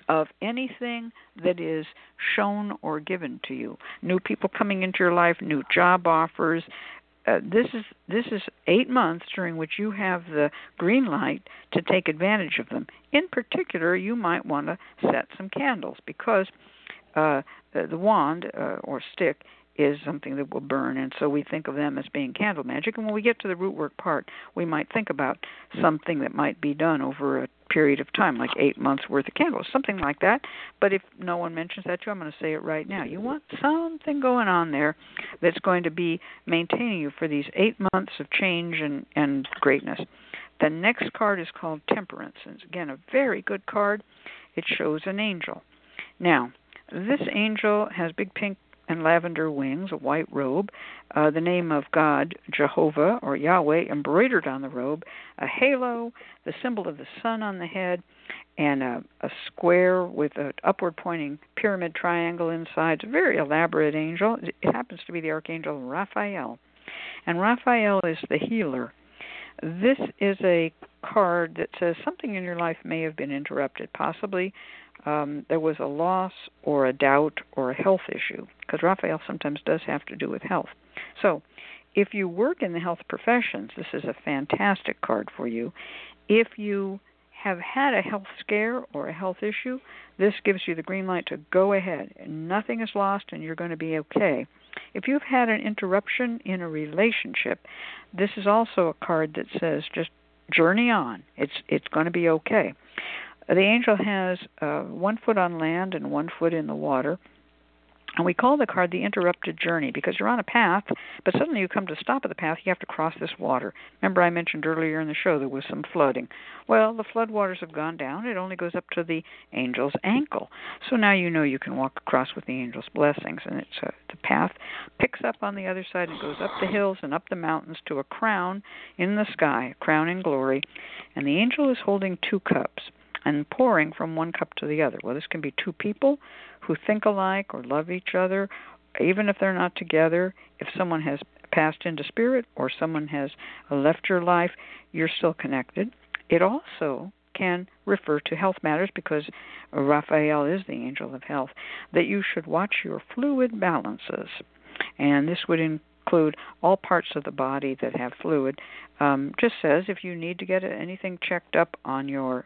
of anything that is shown or given to you. New people coming into your life, new job offers. This is 8 months during which you have the green light to take advantage of them. In particular, you might want to set some candles, because the wand or stick is something that will burn, and so we think of them as being candle magic. And when we get to the root work part, we might think about something that might be done over a period of time, like 8 months worth of candles, something like that. But if no one mentions that to you, I'm going to say it right now. You want something going on there that's going to be maintaining you for these 8 months of change and greatness. The next card is called Temperance, and it's, again, a very good card. It shows an angel. Now, this angel has big pink and lavender wings, a white robe, the name of God, Jehovah or Yahweh, embroidered on the robe, a halo, the symbol of the sun on the head, and a square with an upward-pointing pyramid triangle inside. It's a very elaborate angel. It happens to be the Archangel Raphael, and Raphael is the healer. This is a card that says something in your life may have been interrupted, possibly there was a loss or a doubt or a health issue, because Raphael sometimes does have to do with health. So if you work in the health professions, this is a fantastic card for you. If you have had a health scare or a health issue, this gives you the green light to go ahead. Nothing is lost and you're going to be okay. If you've had an interruption in a relationship, this is also a card that says just journey on. It's going to be okay. The angel has 1 foot on land and 1 foot in the water. And we call the card the interrupted journey, because you're on a path, but suddenly you come to stop at the path, you have to cross this water. Remember I mentioned earlier in the show there was some flooding. Well, the floodwaters have gone down. It only goes up to the angel's ankle. So now you know you can walk across with the angel's blessings. And it's the path picks up on the other side and goes up the hills and up the mountains to a crown in the sky, a crown in glory. And the angel is holding 2 cups and pouring from one cup to the other. Well, this can be 2 people who think alike or love each other, even if they're not together. If someone has passed into spirit or someone has left your life, you're still connected. It also can refer to health matters, because Raphael is the angel of health, that you should watch your fluid balances. And this would include all parts of the body that have fluid. Just says if you need to get anything checked up on your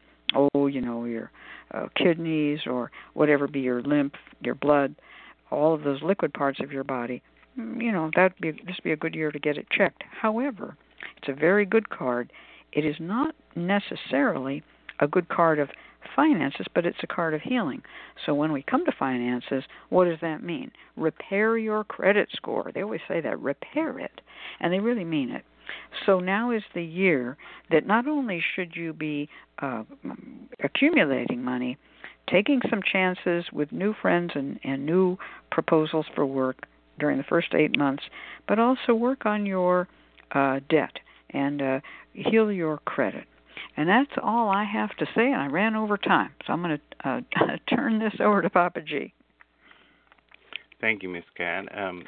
your kidneys or whatever be your lymph, your blood, all of those liquid parts of your body, this would be a good year to get it checked. However, it's a very good card. It is not necessarily a good card of finances, but it's a card of healing. So when we come to finances, what does that mean? Repair your credit score. They always say that, repair it, and they really mean it. So now is the year that not only should you be accumulating money, taking some chances with new friends and new proposals for work during the first 8 months, but also work on your debt and heal your credit. And that's all I have to say, and I ran over time. So I'm going to turn this over to Papa G. Thank you, Miss Cat.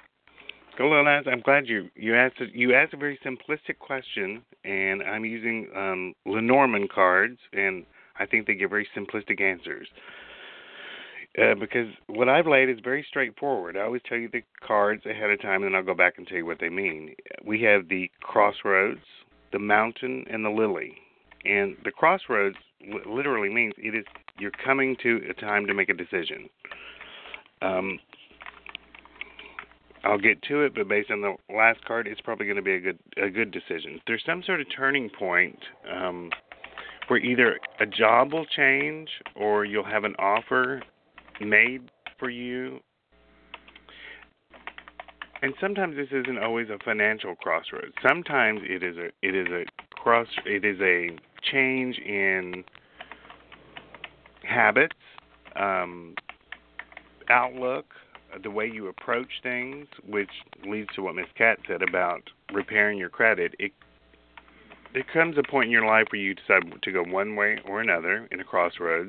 I'm glad you asked a very simplistic question, and I'm using Lenormand cards, and I think they give very simplistic answers. Because what I've laid is very straightforward. I always tell you the cards ahead of time, and then I'll go back and tell you what they mean. We have the crossroads, the mountain, and the lily. And the crossroads literally means you're coming to a time to make a decision. I'll get to it, but based on the last card, it's probably going to be a good decision. There's some sort of turning point where either a job will change or you'll have an offer made for you. And sometimes this isn't always a financial crossroads. Sometimes it is a change in habits, outlook, the way you approach things, which leads to what Ms. Cat said about repairing your credit. There comes a point in your life where you decide to go one way or another in a crossroads,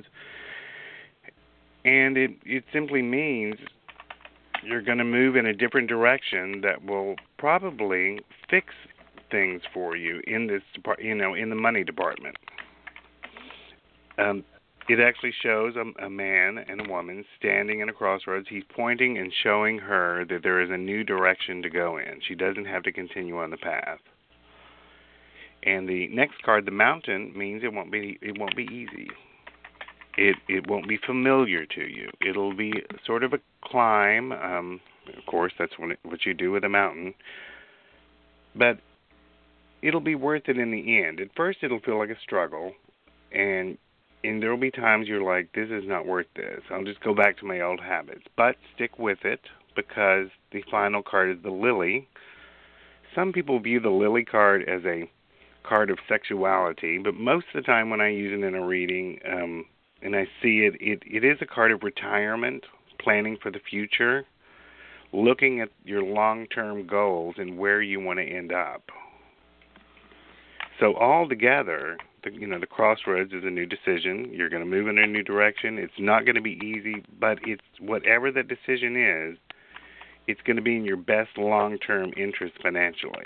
and it simply means you're going to move in a different direction that will probably fix things for you in this in the money department. it actually shows a man and a woman standing in a crossroads. He's pointing and showing her that there is a new direction to go in. She doesn't have to continue on the path. And the next card, the Mountain, means it won't be easy. It won't be familiar to you. It'll be sort of a climb. Of course, that's what you do with a mountain. But it'll be worth it in the end. At first, it'll feel like a struggle, and there'll be times you're like, this is not worth this. I'll just go back to my old habits. But stick with it, because the final card is the Lily. Some people view the Lily card as a card of sexuality, but most of the time when I use it in a reading, and I see it is a card of retirement, planning for the future, looking at your long-term goals and where you want to end up. So all together, the crossroads is a new decision. You're going to move in a new direction. It's not going to be easy, but it's whatever that decision is, it's going to be in your best long-term interest financially.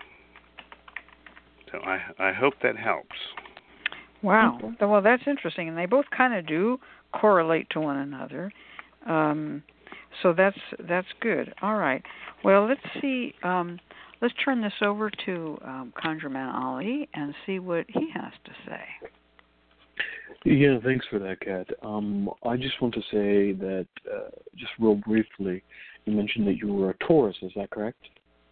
So I hope that helps. Wow. Well, that's interesting, and they both kind of do correlate to one another. So that's good. All right. Well, let's see. Let's turn this over to ConjureMan Ali and see what he has to say. Yeah, thanks for that, Kat. I just want to say that, just real briefly, you mentioned that you were a Taurus. Is that correct?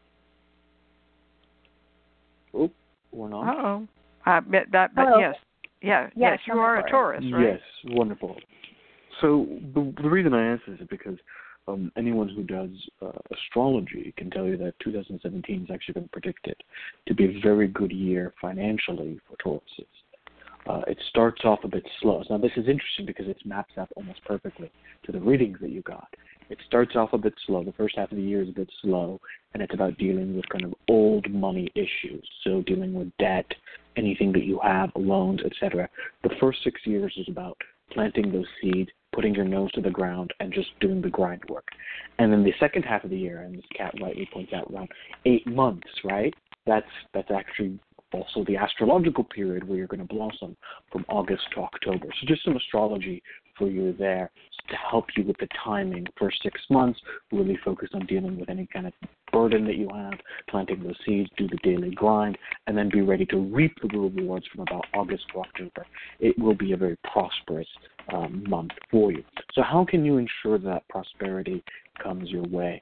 Oh, we're not. Uh-oh. But yes. Yeah, yes, you are a Taurus, right? Yes, wonderful. So the reason I ask this is because anyone who does astrology can tell you that 2017 is actually been predicted to be a very good year financially for Tauruses. It starts off a bit slow. Now, this is interesting because it maps out almost perfectly to the readings that you got. It starts off a bit slow. The first half of the year is a bit slow, and it's about dealing with kind of old money issues, so dealing with debt, anything that you have, loans, etc. The first 6 years is about planting those seeds, putting your nose to the ground, and just doing the grind work. And then the second half of the year, and this Kat rightly points out, around 8 months, right? That's actually also the astrological period where you're going to blossom from August to October. So just some astrology for you there to help you with the timing. First 6 months, really focus on dealing with any kind of burden that you have, planting those seeds, do the daily grind, and then be ready to reap the rewards from about August to October. It will be a very prosperous month for you. So how can you ensure that prosperity comes your way?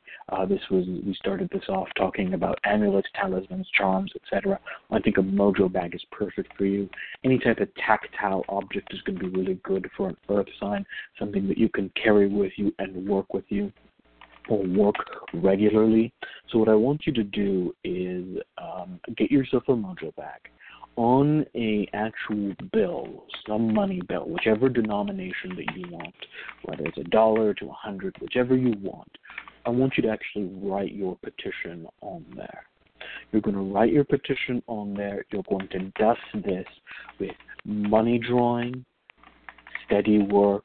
We started this off talking about amulets, talismans, charms, etc. I think a mojo bag is perfect for you. Any type of tactile object is going to be really good for an earth sign, something that you can carry with you and work with you, or work regularly. So what I want you to do is get yourself a mojo bag. On a actual bill, some money bill, whichever denomination that you want, whether it's $1 to 100, whichever you want, I want you to actually write your petition on there. You're going to write your petition on there. You're going to dust this with money drawing, steady work,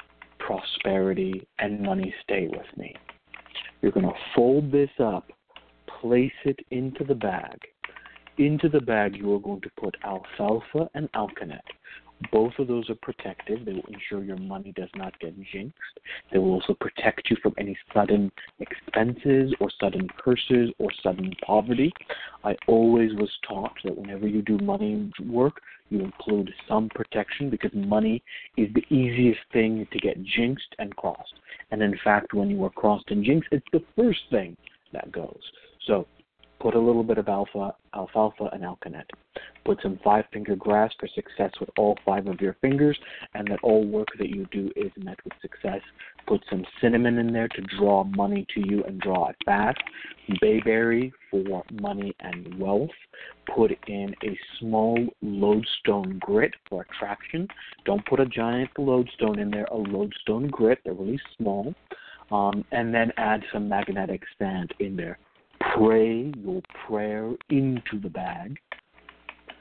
prosperity, and money stay with me. You're going to fold this up, place it into the bag. Into the bag, you are going to put alfalfa and alkanet. Both of those are protective. They will ensure your money does not get jinxed. They will also protect you from any sudden expenses or sudden curses or sudden poverty. I always was taught that whenever you do money work, you include some protection because money is the easiest thing to get jinxed and crossed. And in fact, when you are crossed and jinxed, it's the first thing that goes. So put a little bit of alfalfa and alkanet. Put some 5-finger grass for success with all 5 of your fingers, and that all work that you do is met with success. Put some cinnamon in there to draw money to you and draw it fast. Bayberry for money and wealth. Put in a small lodestone grit for attraction. Don't put a giant lodestone in there, a lodestone grit. They're really small. And then add some magnetic sand in there. Pray your prayer into the bag.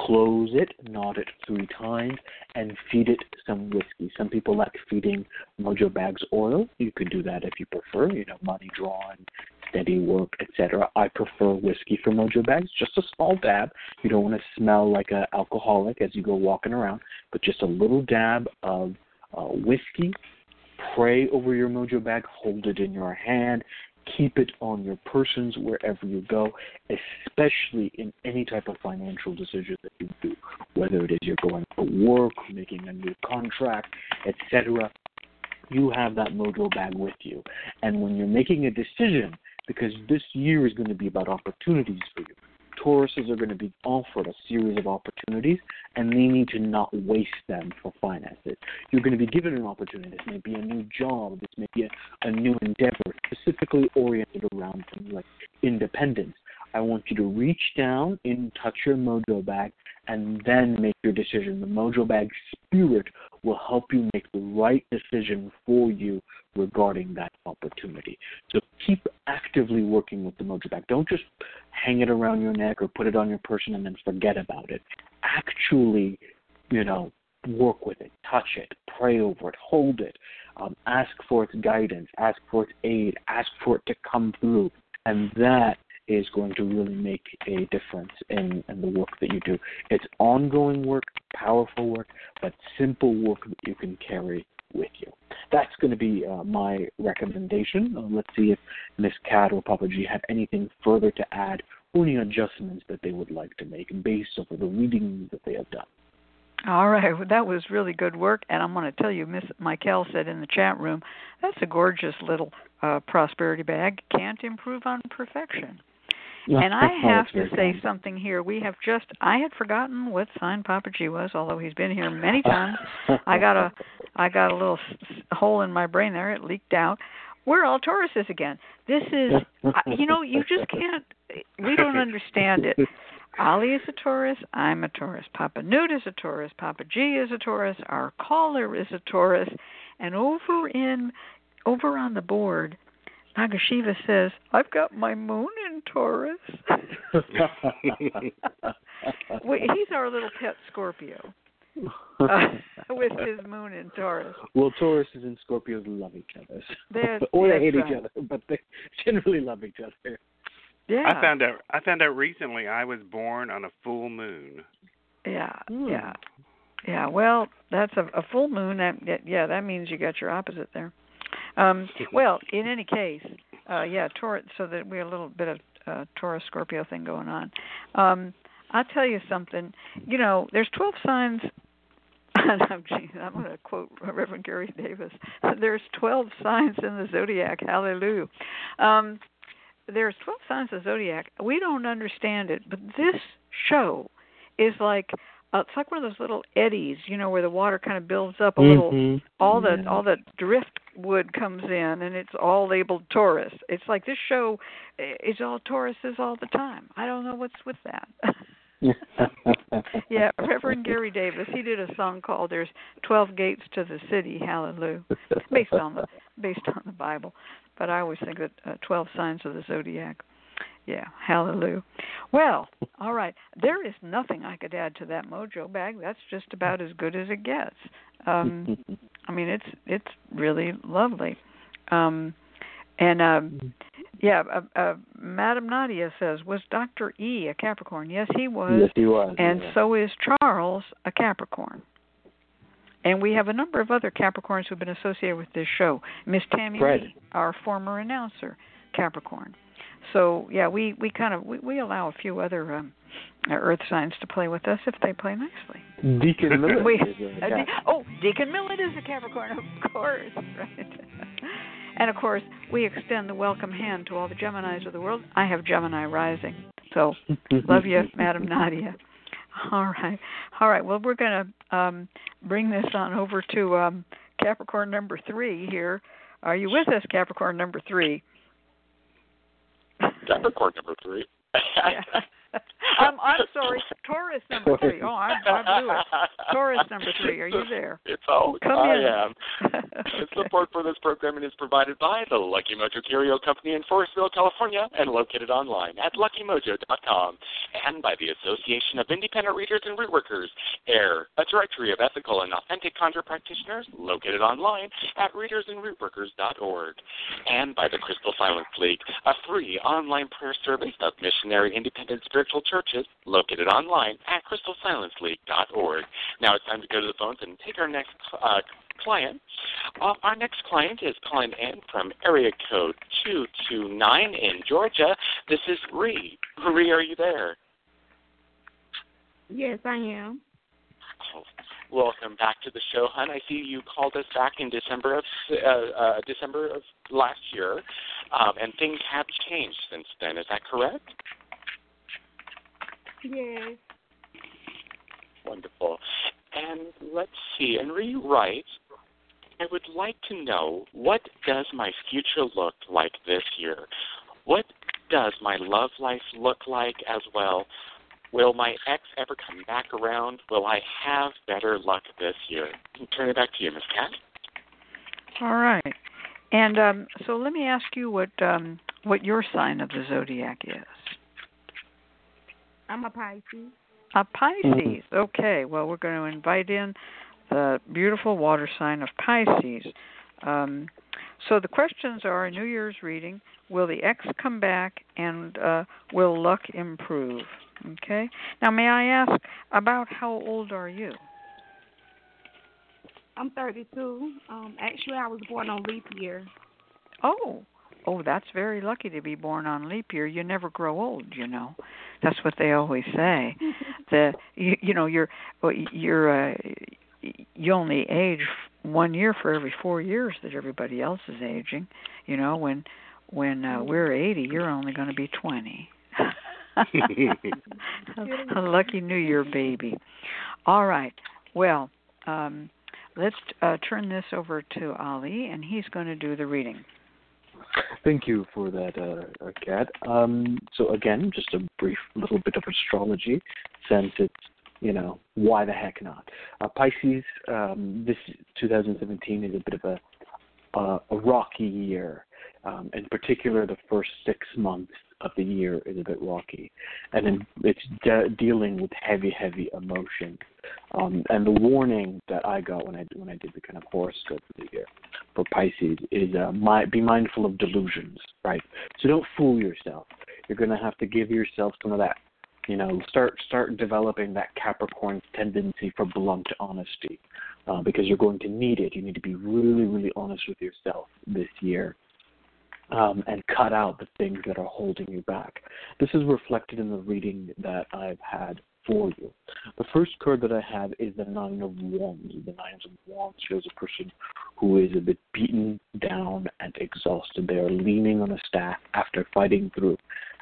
close it, knot it 3 times, and feed it some whiskey. Some people like feeding Mojo Bags oil. You could do that if you prefer, money drawn, steady work, etc. I prefer whiskey for Mojo Bags, just a small dab. You don't want to smell like an alcoholic as you go walking around, but just a little dab of whiskey. Pray over your Mojo Bag, hold it in your hand, keep it on your persons wherever you go, especially in any type of financial decision that you do, whether it is you're going to work, making a new contract, etc. You have that Mojo Bag with you. And when you're making a decision, because this year is going to be about opportunities for you, Tauruses are going to be offered a series of opportunities, and they need to not waste them for finances. You're going to be given an opportunity. This may be a new job. This may be a new endeavor, specifically oriented around things like independence. I want you to reach down, touch your Mojo Bag, and then make your decision. The Mojo Bag spirit will help you make the right decision for you regarding that opportunity. So keep actively working with the Mojo Bag. Don't just hang it around your neck or put it on your person and then forget about it. Actually, work with it, touch it, pray over it, hold it, ask for its guidance, ask for its aid, ask for it to come through, and that is going to really make a difference in the work that you do. It's ongoing work, powerful work, but simple work that you can carry with you. That's going to be my recommendation. Let's see if Ms. Cat or Papa G have anything further to add or any adjustments that they would like to make based on the readings that they have done. All right. Well, that was really good work. And I'm going to tell you, Miss Michael said in the chat room, that's a gorgeous little prosperity bag. Can't improve on perfection. And I have to say something here. I had forgotten what sign Papa G was, although he's been here many times. I got a little hole in my brain there. It leaked out. We're all Tauruses again. This is, you just can't, we don't understand it. Ali is a Taurus. I'm a Taurus. Papa Newt is a Taurus. Papa G is a Taurus. Our caller is a Taurus. And over on the board, Nagashiva says, I've got my moon in Taurus. He's our little pet Scorpio with his moon in Taurus. Well, Tauruses and Scorpios love each other. They hate each other, but they generally love each other. Yeah. I found out recently I was born on a full moon. Yeah. Well, that's a full moon. That means you got your opposite there. Well, in any case, Taurus. So that we have a little bit of Taurus Scorpio thing going on. I'll tell you something. There's 12 signs. I'm going to quote Reverend Gary Davis. There's 12 signs in the zodiac. Hallelujah. There's 12 signs of the zodiac. We don't understand it, but this show is like it's like one of those little eddies, where the water kind of builds up a little. All the driftwood comes in, and it's all labeled Taurus. It's like this show is all Tauruses all the time. I don't know what's with that. Yeah, Reverend Gary Davis, he did a song called "There's 12 Gates to the City." Hallelujah, based on the Bible. But I always think that 12 signs of the zodiac. Yeah, hallelujah. Well, all right. There is nothing I could add to that Mojo Bag. That's just about as good as it gets. I mean, it's really lovely. Madam Nadia says, was Dr. E a Capricorn? Yes, he was. Yes, he was. And so is Charles a Capricorn. And we have a number of other Capricorns who have been associated with this show. Miss Tammy Lee, our former announcer, Capricorn. So, yeah, we allow a few other earth signs to play with us if they play nicely. Deacon Millet Deacon Millet is a Capricorn, of course, right? And, of course, we extend the welcome hand to all the Geminis of the world. I have Gemini rising. So, love you, Madam Nadia. All right. Well, we're going to bring this on over to Capricorn number 3 here. Are you with us, Capricorn number 3? Capricorn number 3. I'm sorry. Taurus Taurus number 3. Oh, I blew it. Taurus number 3. Are you there? It's all Come I in. am. Okay. Support for this programming is provided by the Lucky Mojo Curio Company in Forestville, California, and located online at luckymojo.com, and by the Association of Independent Readers and Rootworkers, AIR, a directory of ethical and authentic conjure practitioners, located online at readersandrootworkers.org, and by the Crystal Silence League, a free online prayer service of missionary independent spiritual churches, located online at crystalsilenceleague.org. Now it's time to go to the phones and take our next client. Our next client is calling in from area code 229 in Georgia. This is Ree. Ree, are you there? Yes, I am. Oh, welcome back to the show, hon. I see you called us back in December of last year, and things have changed since then. Is that correct? Yes. Wonderful. And let's see. And Ree writes, I would like to know, what does my future look like this year? What does my love life look like as well? Will my ex ever come back around? Will I have better luck this year? I'll turn it back to you, Ms. Kat. All right. And so let me ask you what your sign of the zodiac is. I'm a Pisces. A Pisces. Okay. Well, we're going to invite in the beautiful water sign of Pisces. So the questions are: New Year's reading, will the ex come back, and will luck improve? Okay. Now, may I ask, about how old are you? I'm 32. Actually, I was born on leap year. Oh, that's very lucky to be born on leap year. You never grow old, you know. That's what they always say. You only age 1 year for every 4 years that everybody else is aging. You know, when we're 80, you're only going to be 20. A lucky New Year baby. All right. Well, let's turn this over to Ali, and he's going to do the reading. Thank you for that, Kat. So again, just a brief little bit of astrology, since it's, why the heck not? Pisces, this 2017 is a bit of a rocky year. In particular, the first 6 months of the year is a bit rocky, and it's dealing with heavy emotions. And the warning that I got when I did the kind of horoscope of the year for Pisces is be mindful of delusions, right? So don't fool yourself. You're going to have to give yourself some of that, start developing that Capricorn tendency for blunt honesty, because you're going to need it. You need to be really, really honest with yourself this year. And cut out the things that are holding you back. This is reflected in the reading that I've had for you. The first card that I have is the Nine of Wands. The Nine of Wands shows a person who is a bit beaten down and exhausted. They are leaning on a staff after fighting through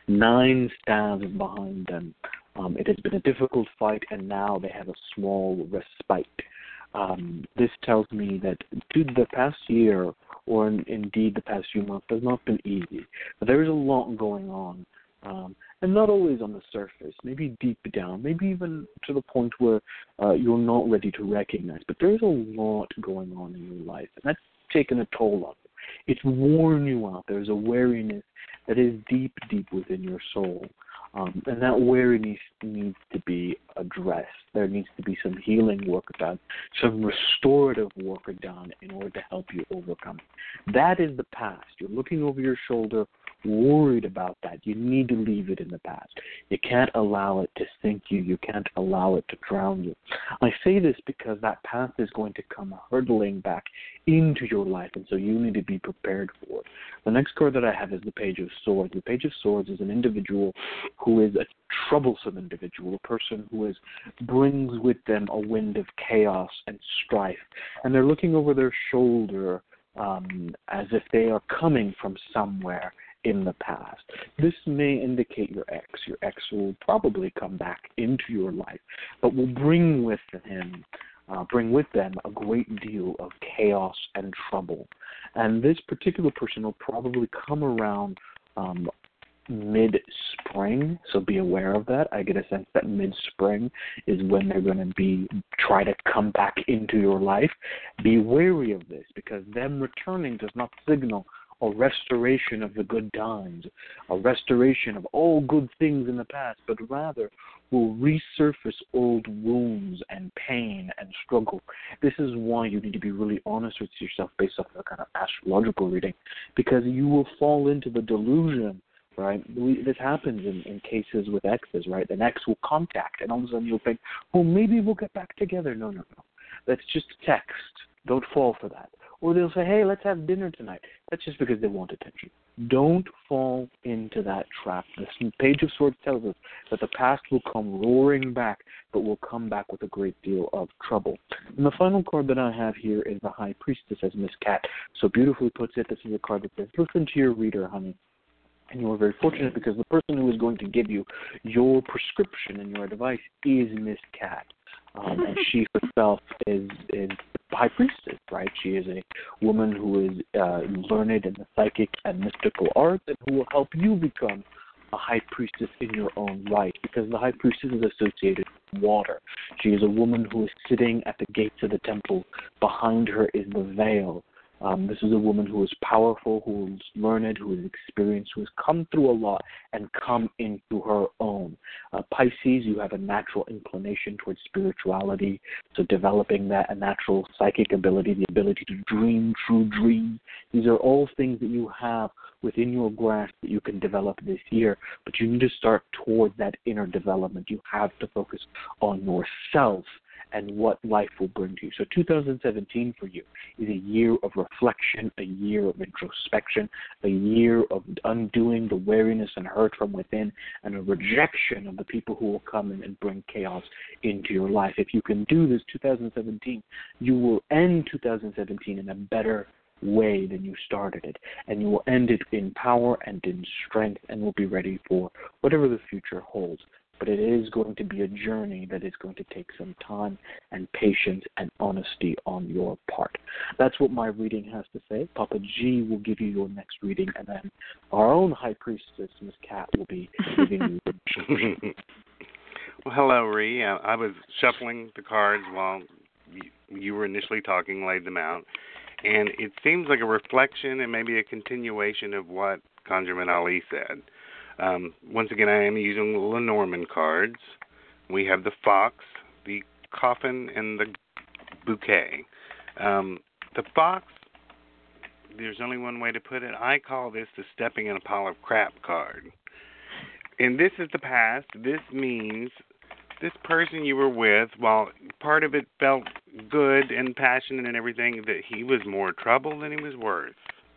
9 staves behind them. It has been a difficult fight, and now they have a small respite. This tells me that the past year, or indeed the past few months, has not been easy. But there is a lot going on, and not always on the surface, maybe deep down, maybe even to the point where you're not ready to recognize. But there's a lot going on in your life, and that's taken a toll on you. It's worn you out. There's a weariness that is deep within your soul. And that weariness needs to be addressed. There needs to be some healing work done, some restorative work done in order to help you overcome it. That is the past. You're looking over your shoulder, worried about that. You need to leave it in the past. You can't allow it to sink you. You can't allow it to drown you. I say this because that past is going to come hurtling back into your life, and so you need to be prepared for it. The next card that I have is the Page of Swords. The Page of Swords is an individual who is a troublesome individual, a person who brings with them a wind of chaos and strife, and they're looking over their shoulder as if they are coming from somewhere in the past. This may indicate your ex. Your ex will probably come back into your life, but will bring with them a great deal of chaos and trouble. And this particular person will probably come around mid-spring, so be aware of that. I get a sense that mid-spring is when they're going to try to come back into your life. Be wary of this, because them returning does not signal a restoration of the good times, a restoration of all good things in the past, but rather will resurface old wounds and pain and struggle. This is why you need to be really honest with yourself based off of a kind of astrological reading, because you will fall into the delusion, right? This happens in cases with exes, right? An ex will contact, and all of a sudden you'll think, oh, maybe we'll get back together. No. That's just text. Don't fall for that. Or they'll say, hey, let's have dinner tonight. That's just because they want attention. Don't fall into that trap. The Page of Swords tells us that the past will come roaring back, but will come back with a great deal of trouble. And the final card that I have here is the High Priestess, as Miss Cat so beautifully puts it. This is a card that says, listen to your reader, honey. And you are very fortunate because the person who is going to give you your prescription and your advice is Miss Cat. And she herself is High Priestess, right? She is a woman who is learned in the psychic and mystical arts, and who will help you become a High Priestess in your own right, because the High Priestess is associated with water. She is a woman who is sitting at the gates of the temple. Behind her is the veil. This is a woman who is powerful, who is learned, who is experienced, who has come through a lot and come into her own. Pisces, you have a natural inclination towards spirituality, so developing that, a natural psychic ability, the ability to dream true dreams. These are all things that you have within your grasp that you can develop this year, but you need to start towards that inner development. You have to focus on yourself and what life will bring to you. So 2017 for you is a year of reflection, a year of introspection, a year of undoing the weariness and hurt from within, and a rejection of the people who will come in and bring chaos into your life. If you can do this 2017, you will end 2017 in a better way than you started it, and you will end it in power and in strength, and will be ready for whatever the future holds. But it is going to be a journey that is going to take some time and patience and honesty on your part. That's what my reading has to say. Papa G will give you your next reading, and then our own High Priestess, Miss Cat, will be giving you Well, hello, Ree. I was shuffling the cards while you were initially talking, laid them out, and it seems like a reflection and maybe a continuation of what Conjurman Ali said. Once again, I am using the Lenormand cards. We have the fox, the coffin, and the bouquet. The fox, there's only one way to put it. I call this the stepping in a pile of crap card. And this is the past. This means this person you were with, while part of it felt good and passionate and everything, that he was more trouble than he was worth.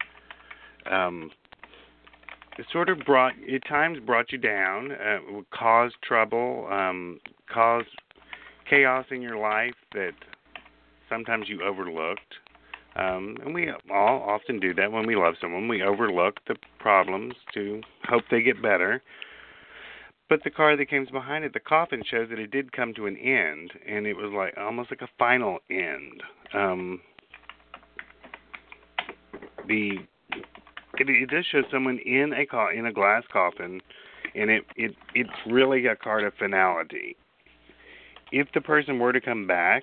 It sort of at times brought you down, caused trouble, caused chaos in your life that sometimes you overlooked. And we all often do that when we love someone. We overlook the problems to hope they get better. But the card that comes behind it, the coffin, shows that it did come to an end, and it was like almost like a final end. It does show someone in a glass coffin, and it's really a card of finality. If the person were to come back,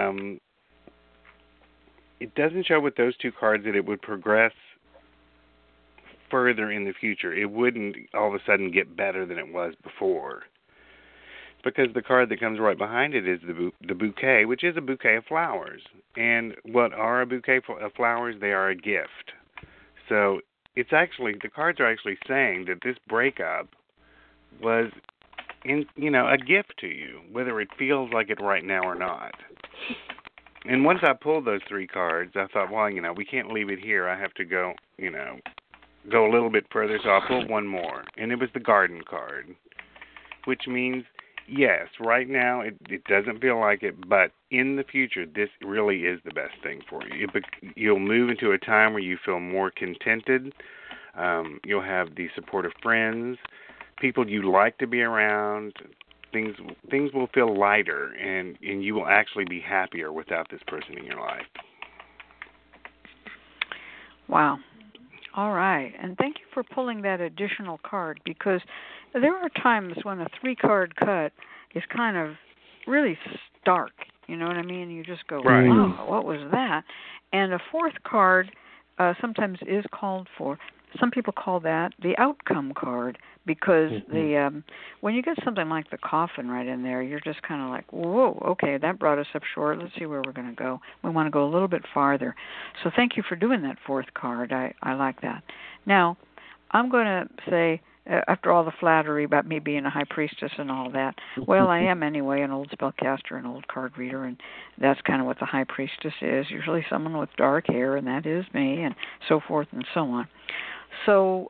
it doesn't show with those two cards that it would progress further in the future. It wouldn't all of a sudden get better than it was before, because the card that comes right behind it is the bouquet, which is a bouquet of flowers. And what are a bouquet of flowers? They are a gift. So it's actually, the cards are actually saying that this breakup was a gift to you, whether it feels like it right now or not. And once I pulled those three cards, I thought, well, we can't leave it here. I have to go a little bit further, so I pulled one more. And it was the garden card, which means, yes, right now it doesn't feel like it, but in the future, this really is the best thing for you. You'll move into a time where you feel more contented. You'll have the support of friends, people you like to be around. Things will feel lighter, and you will actually be happier without this person in your life. Wow. All right, and thank you for pulling that additional card, because there are times when a 3-card cut is kind of really stark. You know what I mean? You just go, right. Wow, what was that? And a 4th card sometimes is called for. Some people call that the outcome card, because the when you get something like the coffin right in there, you're just kind of like, whoa, okay, that brought us up short. Let's see where we're going to go. We want to go a little bit farther. So thank you for doing that 4th card. I like that. Now, I'm going to say, after all the flattery about me being a high priestess and all that, well, I am anyway, an old spellcaster, an old card reader, and that's kind of what the high priestess is, usually someone with dark hair, and that is me, and so forth and so on. So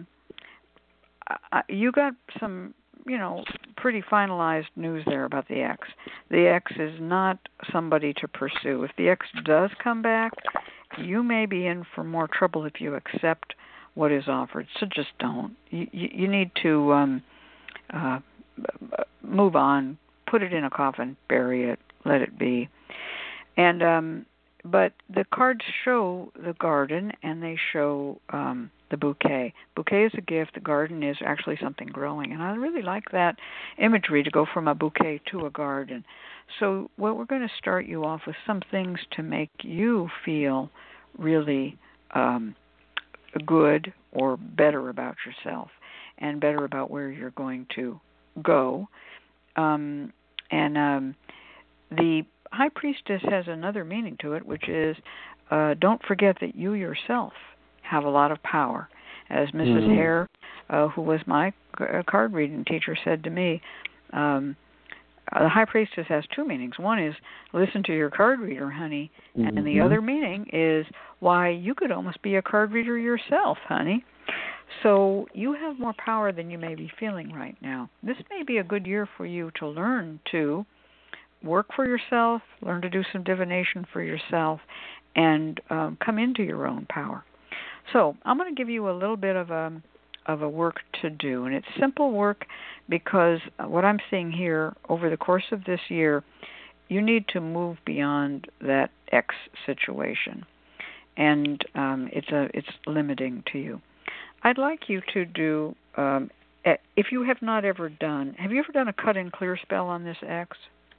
you got some, pretty finalized news there about the X. The X is not somebody to pursue. If the X does come back, you may be in for more trouble if you accept what is offered. So just don't. You need to move on, put it in a coffin, bury it, let it be. And but the cards show the garden, and they show the bouquet. Bouquet is a gift. The garden is actually something growing. And I really like that imagery, to go from a bouquet to a garden. So what we're going to start you off with some things to make you feel really good or better about yourself, and better about where you're going to go. The High Priestess has another meaning to it, which is don't forget that you yourself have a lot of power. As Mrs. Hare, who was my card reading teacher, said to me, the High Priestess has 2 meanings. One is listen to your card reader, honey, and the other meaning is why you could almost be a card reader yourself, honey. So you have more power than you may be feeling right now. This may be a good year for you to learn to work for yourself, learn to do some divination for yourself, and come into your own power. So I'm going to give you a little bit of a work to do, and it's simple work, because what I'm seeing here over the course of this year, you need to move beyond that X situation, and it's limiting to you. I'd like you to do, if you have not ever done, have you ever done a cut and clear spell on this X?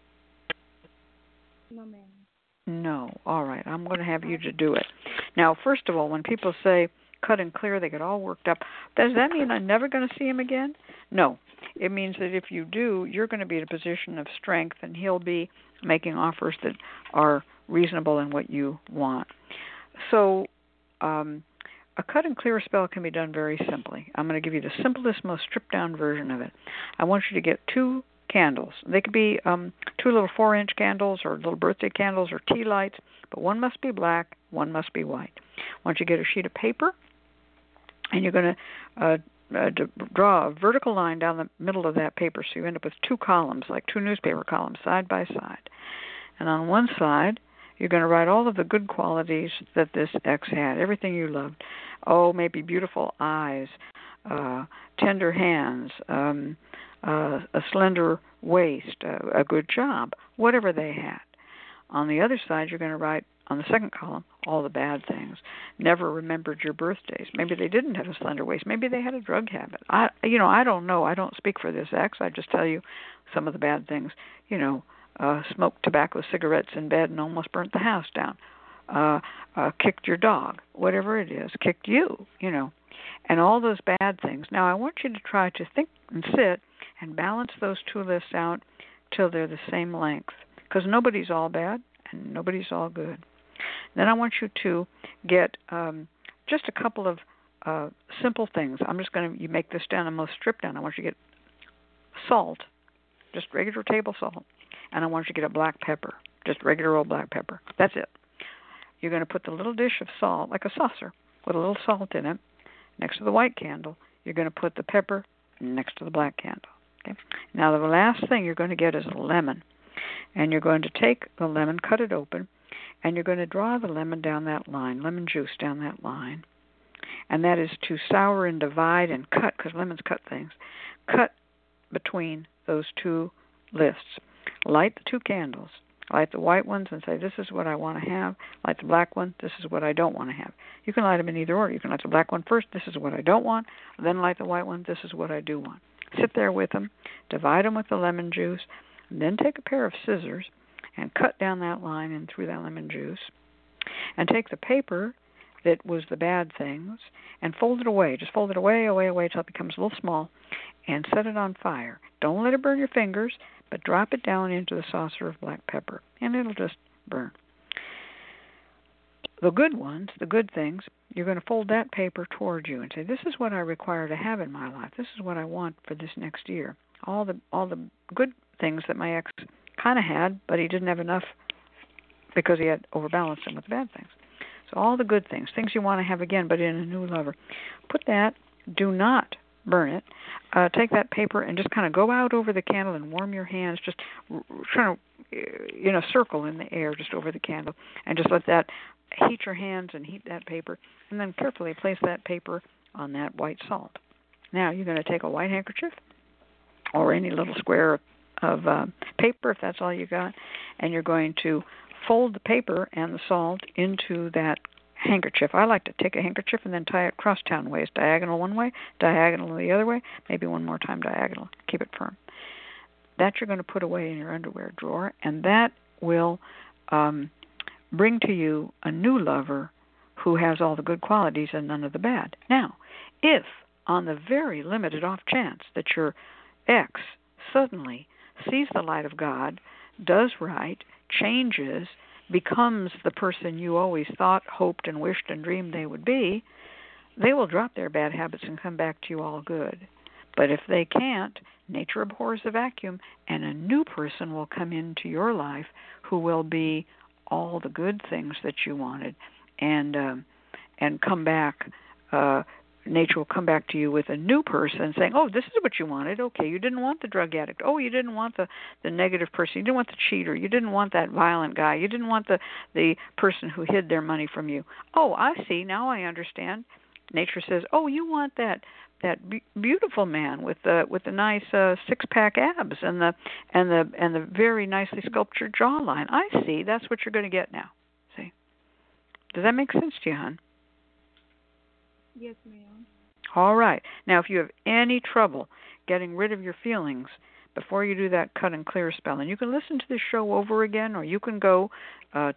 No, ma'am. No. All right. I'm going to have you to do it. Now, first of all, when people say cut and clear, they get all worked up. Does that mean I'm never going to see him again? No. It means that if you do, you're going to be in a position of strength, and he'll be making offers that are reasonable in what you want. So a cut and clear spell can be done very simply. I'm going to give you the simplest, most stripped-down version of it. I want you to get 2 candles. They could be 2 little 4-inch candles, or little birthday candles, or tea lights, but one must be black, one must be white. Once you get a sheet of paper, and you're going to draw a vertical line down the middle of that paper, so you end up with 2 columns, like 2 newspaper columns, side by side. And on one side, you're going to write all of the good qualities that this X had, everything you loved. Oh, maybe beautiful eyes, tender hands, a slender waist, a good job, whatever they had. On the other side, you're going to write on the second column all the bad things. Never remembered your birthdays. Maybe they didn't have a slender waist. Maybe they had a drug habit. I don't know. I don't speak for this X. I just tell you some of the bad things. Smoked tobacco cigarettes in bed and almost burnt the house down. Kicked your dog, whatever it is, kicked you, and all those bad things. Now, I want you to try to think and sit and balance those 2 lists out till they're the same length, because nobody's all bad and nobody's all good. Then I want you to get just a couple of simple things. I'm just going to, you make this down and most stripped down. I want you to get salt, just regular table salt, and I want you to get a black pepper, just regular old black pepper. That's it. You're going to put the little dish of salt, like a saucer, with a little salt in it, next to the white candle. You're going to put the pepper next to the black candle. Okay. Now, the last thing you're going to get is a lemon. And you're going to take the lemon, cut it open, and you're going to draw the lemon down that line, lemon juice down that line. And that is to sour and divide and cut, because lemons cut things, cut between those 2 lists. Light the 2 candles Light the white ones and say, this is what I want to have. Light the black one, this is what I don't want to have. You can light them in either order. You can light the black one first, this is what I don't want. Then light the white one, this is what I do want. Sit there with them, divide them with the lemon juice, and then take a pair of scissors and cut down that line and through that lemon juice. And take the paper that was the bad things and fold it away. Just fold it away till it becomes a little small and set it on fire. Don't let it burn your fingers, but drop it down into the saucer of black pepper, and it'll just burn. The good ones, the good things, you're going to fold that paper toward you and say, this is what I require to have in my life. This is what I want for this next year. All the good things that my ex kind of had, but he didn't have enough because he had overbalanced them with the bad things. So all the good things, things you want to have again, but in a new lover. Put that, do not burn it. Take that paper and just kind of go out over the candle and warm your hands, just trying to, circle in the air just over the candle, and just let that heat your hands and heat that paper, and then carefully place that paper on that white salt. Now you're going to take a white handkerchief or any little square of paper, if that's all you got, and you're going to fold the paper and the salt into that handkerchief. I like to take a handkerchief and then tie it crosstown ways, diagonal one way, diagonal the other way, maybe one more time diagonal. Keep it firm. That you're going to put away in your underwear drawer, and that will bring to you a new lover who has all the good qualities and none of the bad. Now, if on the very limited off chance that your ex suddenly sees the light of God, does right, changes, becomes the person you always thought, hoped, and wished and dreamed they would be, they will drop their bad habits and come back to you all good. But if they can't, nature abhors a vacuum, and a new person will come into your life who will be all the good things that you wanted, and come back. Nature will come back to you with a new person saying, oh, this is what you wanted. Okay, you didn't want the drug addict. Oh, you didn't want the negative person. You didn't want the cheater. You didn't want that violent guy. You didn't want the person who hid their money from you. Oh, I see. Now I understand. Nature says, oh, you want that beautiful man with the nice six-pack abs and the very nicely sculptured jawline. I see. That's what you're going to get now. See? Does that make sense to you, hon? Yes, ma'am. All right. Now, if you have any trouble getting rid of your feelings before you do that cut and clear spell, and you can listen to this show over again, or you can go to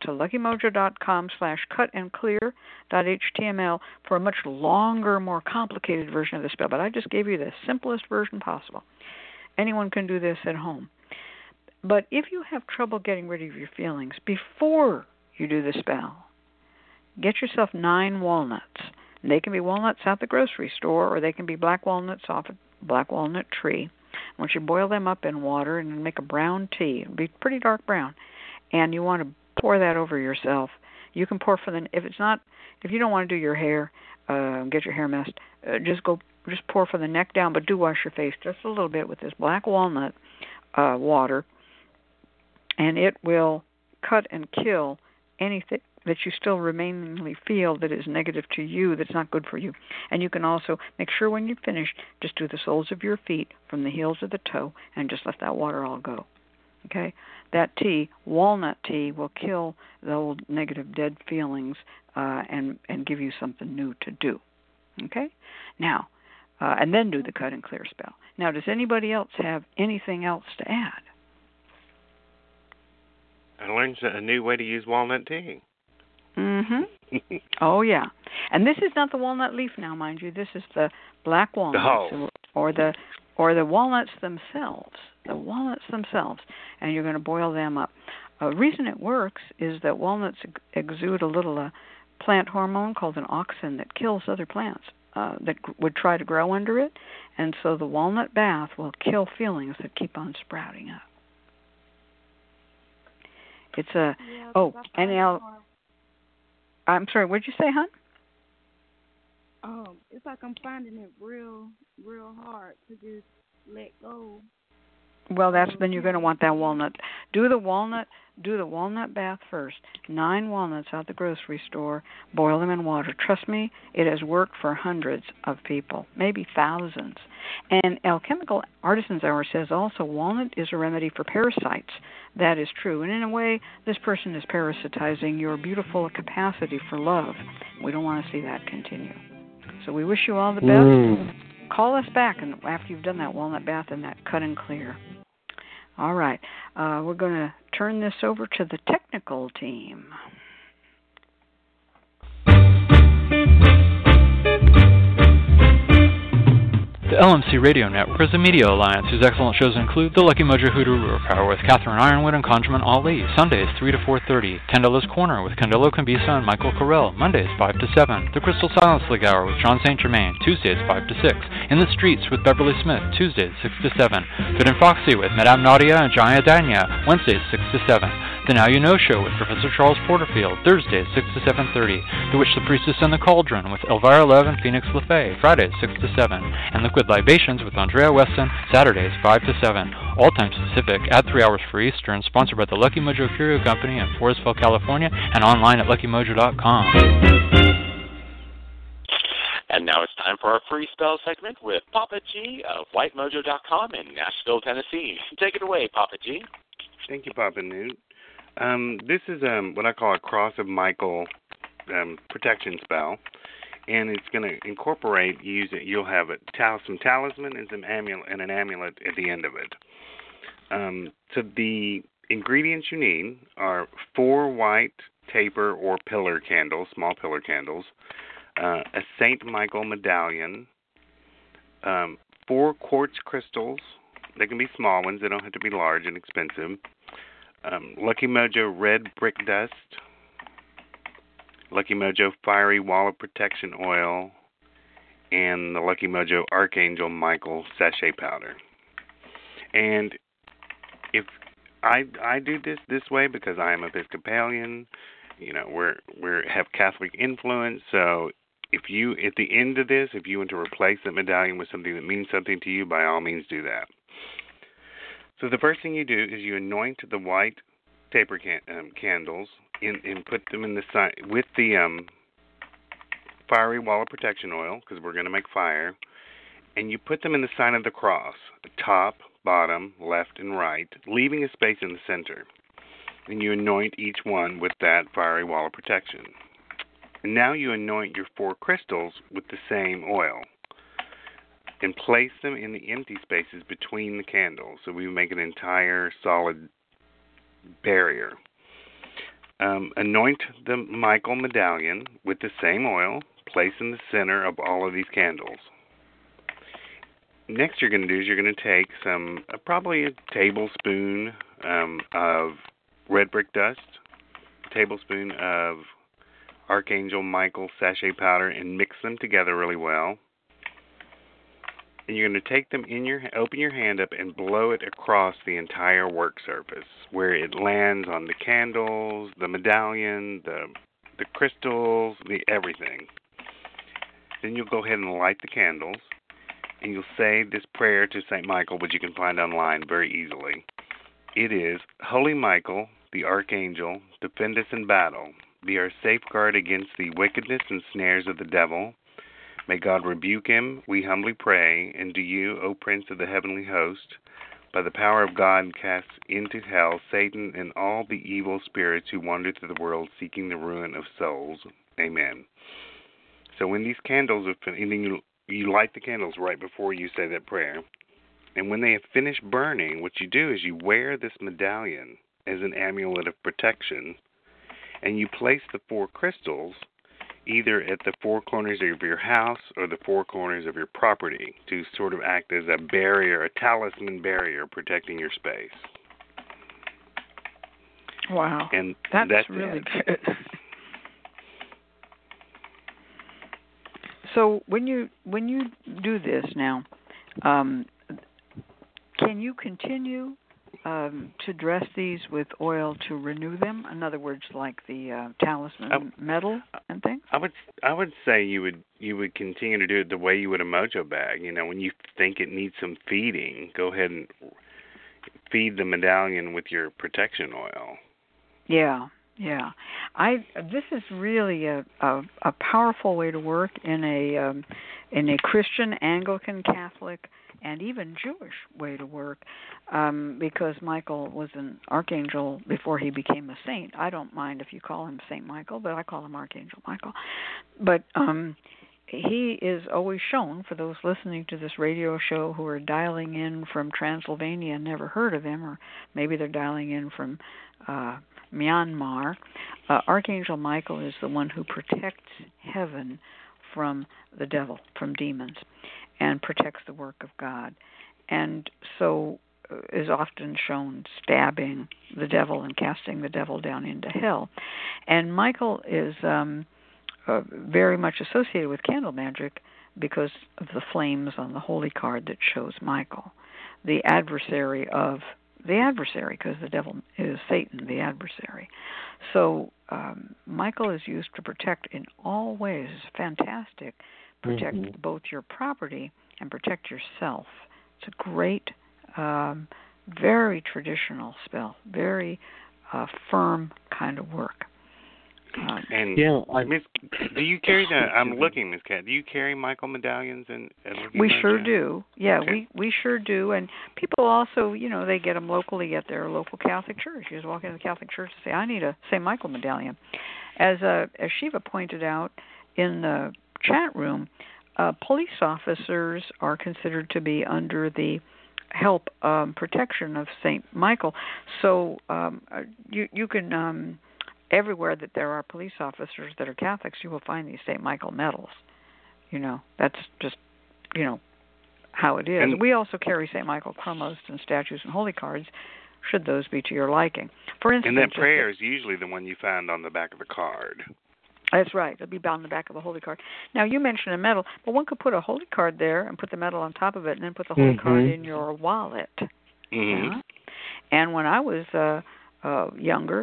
luckymojo.com/cutandclear.html for a much longer, more complicated version of the spell. But I just gave you the simplest version possible. Anyone can do this at home. But if you have trouble getting rid of your feelings before you do the spell, get yourself 9 walnuts. They can be walnuts at the grocery store, or they can be black walnuts off a black walnut tree. Once you boil them up in water and make a brown tea, it'll be pretty dark brown, and you want to pour that over yourself. You can pour if you don't want to do your hair, get your hair messed, just pour from the neck down, but do wash your face just a little bit with this black walnut water, and it will cut and kill anything that you still remainingly feel that is negative to you, that's not good for you. And you can also make sure when you're finished, just do the soles of your feet from the heels of the toe and just let that water all go. Okay? That tea, walnut tea, will kill the old negative dead feelings and give you something new to do. Okay? Now, and then do the cut and clear spell. Now, does anybody else have anything else to add? I learned a new way to use walnut tea. Mm-hmm. Oh, yeah. And this is not the walnut leaf now, mind you. This is the black walnuts or the walnuts themselves. The walnuts themselves. And you're going to boil them up. The reason it works is that walnuts exude a little plant hormone called an auxin that kills other plants that would try to grow under it. And so the walnut bath will kill feelings that keep on sprouting up. It's a... Yeah, oh, and now... I'm sorry, what did you say, hon? It's like I'm finding it real hard to just let go. Well, then you're going to want that walnut. Do the walnut bath first. 9 walnuts out the grocery store. Boil them in water. Trust me, it has worked for hundreds of people, maybe thousands. And Alchemical Artisan's Hour says also walnut is a remedy for parasites. That is true. And in a way, this person is parasitizing your beautiful capacity for love. We don't want to see that continue. So we wish you all the best. Call us back and after you've done that walnut bath and that cut and clear. All right. We're going to turn this over to the technical team. The LMC Radio Network is a media alliance whose excellent shows include The Lucky Mojo Hoodoo Hour with Catherine Ironwood and Conjurman Ali, Sundays 3 to 4:30, Candelo's Corner with Candelo Cambisa and Michael Carell, Mondays 5 to 7, The Crystal Silence League Hour with John St. Germain, Tuesdays 5 to 6, In the Streets with Beverly Smith, Tuesdays 6 to 7, Fit and Foxy with Madame Nadia and Jaya Danya, Wednesdays 6 to 7, The Now You Know Show with Professor Charles Porterfield, Thursdays 6 to 7:30, The Witch, the Priestess, and the Cauldron with Elvira Love and Phoenix LaFay, Fridays 6 to 7, and Liquid Libations with Andrea Weston, Saturdays 5 to 7, all times Pacific, at 3 hours for Eastern, sponsored by the Lucky Mojo Curio Company in Forestville, California, and online at luckymojo.com. And now it's time for our free spell segment with Papa G of WhiteMojo.com in Nashville, Tennessee. Take it away, Papa G. Thank you, Papa Newt. This is what I call a Cross of Michael protection spell, and it's going to incorporate. You'll have some talisman and an amulet at the end of it. So the ingredients you need are 4 white taper or pillar candles, small pillar candles, a Saint Michael medallion, 4 quartz crystals. They can be small ones. They don't have to be large and expensive. Lucky Mojo red brick dust, Lucky Mojo fiery wall of protection oil, and the Lucky Mojo Archangel Michael sachet powder. And if I do this way because I am Episcopalian, we have Catholic influence. So if you at the end of this, if you want to replace that medallion with something that means something to you, by all means do that. So the first thing you do is you anoint the white taper candles and put them in the side with the fiery wall of protection oil, because we're going to make fire, and you put them in the sign of the cross, top, bottom, left, and right, leaving a space in the center. And you anoint each one with that fiery wall of protection. And now you anoint your 4 crystals with the same oil, and place them in the empty spaces between the candles, so we make an entire solid barrier. Anoint the Michael medallion with the same oil, place in the center of all of these candles. Next you're going to do is you're going to take some, probably a tablespoon of red brick dust, a tablespoon of Archangel Michael sachet powder, and mix them together really well. And you're going to take them open your hand up and blow it across the entire work surface, where it lands on the candles, the medallion, the crystals, everything. Then you'll go ahead and light the candles, and you'll say this prayer to St. Michael, which you can find online very easily. It is, Holy Michael, the Archangel, defend us in battle. Be our safeguard against the wickedness and snares of the devil. May God rebuke him, we humbly pray, and do you, O Prince of the heavenly host, by the power of God cast into hell Satan and all the evil spirits who wander through the world seeking the ruin of souls. Amen. So when these candles are finished, and then you light the candles right before you say that prayer, and when they have finished burning, what you do is you wear this medallion as an amulet of protection, and you place the 4 crystals either at the 4 corners of your house or the 4 corners of your property to sort of act as a barrier, a talisman barrier protecting your space. Wow. And that's really good. So when you do this now, can you continue to dress these with oil to renew them? In other words, like the talisman metal and things? I would say you would continue to do it the way you would a mojo bag. When you think it needs some feeding, go ahead and feed the medallion with your protection oil. Yeah. This is really a powerful way to work in a Christian, Anglican, Catholic, and even Jewish way to work, because Michael was an archangel before he became a saint. I don't mind if you call him Saint Michael, but I call him Archangel Michael. But he is always shown, for those listening to this radio show who are dialing in from Transylvania and never heard of him, or maybe they're dialing in from Myanmar, Archangel Michael is the one who protects heaven from the devil, from demons, and protects the work of God. And so is often shown stabbing the devil and casting the devil down into hell. And Michael is very much associated with candle magic because of the flames on the holy card that shows Michael, the adversary of the adversary, because the devil is Satan, the adversary. So Michael is used to protect in all ways. It's fantastic. Protect both your property and protect yourself. It's a great, very traditional spell, very firm kind of work. And Miss, do you carry the? I'm looking, Miss Cat. Do you carry Michael medallions? We sure do. Yeah, okay. we sure do. And people also, they get them locally at their local Catholic church. You just walk into the Catholic church and say, "I need a St. Michael medallion." As Shiva pointed out in the chat room, police officers are considered to be under the help protection of St. Michael. So you can. Everywhere that there are police officers that are Catholics, you will find these St. Michael medals. That's just, how it is. And we also carry St. Michael chromos and statues and holy cards, should those be to your liking. For instance, and that prayer is usually the one you find on the back of the card. That's right. It'll be bound on the back of the holy card. Now, you mentioned a medal, but one could put a holy card there and put the medal on top of it and then put the holy card in your wallet. Yeah? And when I was younger,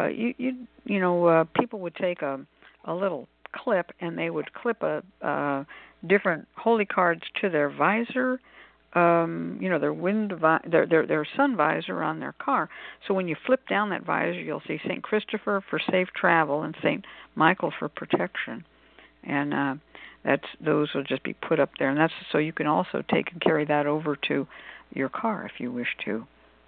people would take a little clip and they would clip different holy cards to their visor, their sun visor on their car. So when you flip down that visor, you'll see St. Christopher for safe travel and St. Michael for protection. And those will just be put up there. And that's so you can also take and carry that over to your car if you wish to.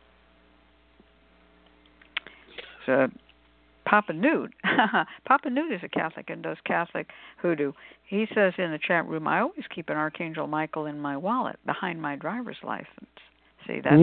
So Papa Newt. Papa Newt is a Catholic and does Catholic hoodoo. He says in the chat room, I always keep an Archangel Michael in my wallet behind my driver's license. See, that's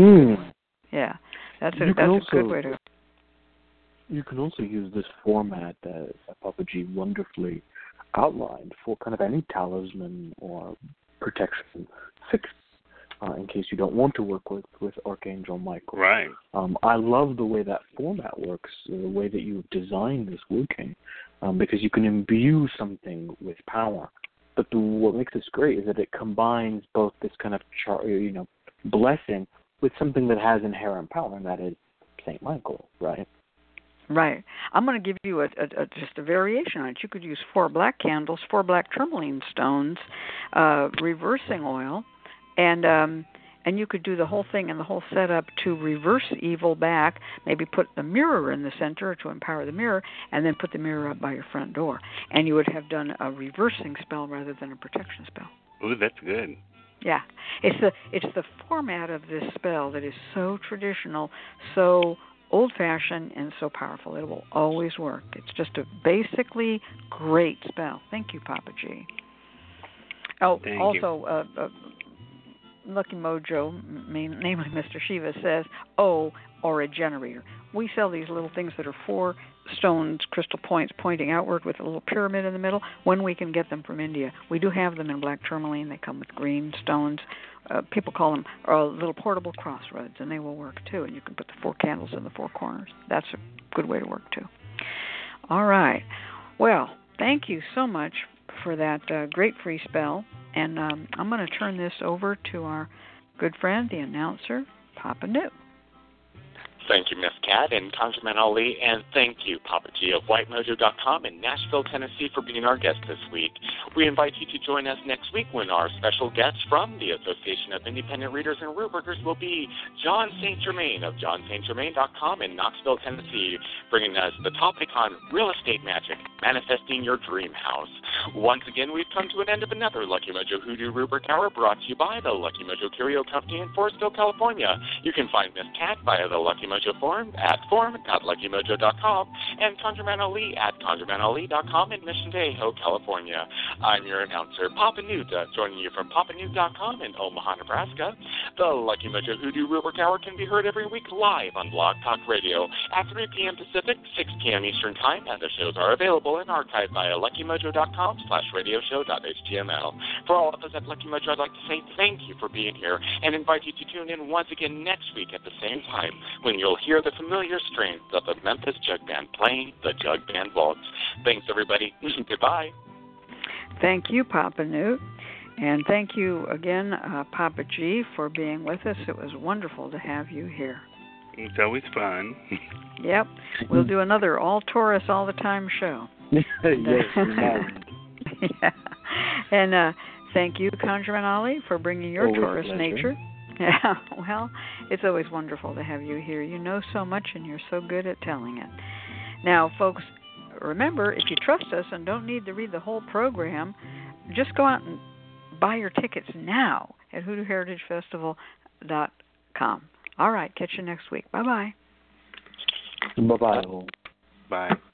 that's a good way to go. You can also use this format that Papa G wonderfully outlined for kind of any talisman or protection fix. In case you don't want to work with Archangel Michael. Right. I love the way that format works, the way that you've designed this working, because you can imbue something with power. But what makes this great is that it combines both this kind of blessing with something that has inherent power, and that is St. Michael, right? Right. I'm going to give you just a variation on it. You could use 4 black candles, 4 black tourmaline stones, reversing oil, and you could do the whole thing and the whole setup to reverse evil back, maybe put the mirror in the center to empower the mirror, and then put the mirror up by your front door. And you would have done a reversing spell rather than a protection spell. Ooh, that's good. Yeah. It's the format of this spell that is so traditional, so old-fashioned, and so powerful. It will always work. It's just a basically great spell. Thank you, Papa G. Oh, Thank also, Lucky Mojo, namely Mr. Shiva, says, or a generator. We sell these little things that are 4 stones, crystal points pointing outward with a little pyramid in the middle when we can get them from India. We do have them in black tourmaline. They come with green stones. People call them little portable crossroads, and they will work too. And you can put the 4 candles in the 4 corners. That's a good way to work too. All right. Well, thank you so much for that great free spell. And I'm going to turn this over to our good friend, the announcer, Papa Newt. Thank you, Miss Cat and Conjurman Ali, and thank you, Papa G of WhiteMojo.com in Nashville, Tennessee, for being our guest this week. We invite you to join us next week when our special guest from the Association of Independent Readers and Rubrickers will be John St. Germain of JohnSt.Germain.com in Knoxville, Tennessee, bringing us the topic on real estate magic, manifesting your dream house. Once again, we've come to an end of another Lucky Mojo Hoodoo Rubric Hour brought to you by the Lucky Mojo Curio Company in Forestville, California. You can find Miss Cat via the Lucky Mojo forum at forum.luckymojo.com and Conjurman Ali at conjurmanali.com in Mission Viejo, California. I'm your announcer, Papa Newt, joining you from papanewt.com in Omaha, Nebraska. The Lucky Mojo Hoodoo Rubric Hour can be heard every week live on Blog Talk Radio at 3 p.m. Pacific, 6 p.m. Eastern Time, and the shows are available and archived via luckymojo.com/radioshow.html. For all of us at Lucky Mojo, I'd like to say thank you for being here and invite you to tune in once again next week at the same time when you'll hear the familiar strains of the Memphis Jug Band playing the Jug Band Waltz. Thanks, everybody. Goodbye. Thank you, Papa Newt. And thank you again, Papa G, for being with us. It was wonderful to have you here. It's always fun. Yep. We'll do another all Taurus all the time show. Yes, yeah. And thank you, Conjurman Ali, for bringing your Taurus nature. Yeah, well, it's always wonderful to have you here. You know so much, and you're so good at telling it. Now, folks, remember, if you trust us and don't need to read the whole program, just go out and buy your tickets now at hoodooheritagefestival.com. All right, catch you next week. Bye-bye. Bye-bye. Bye.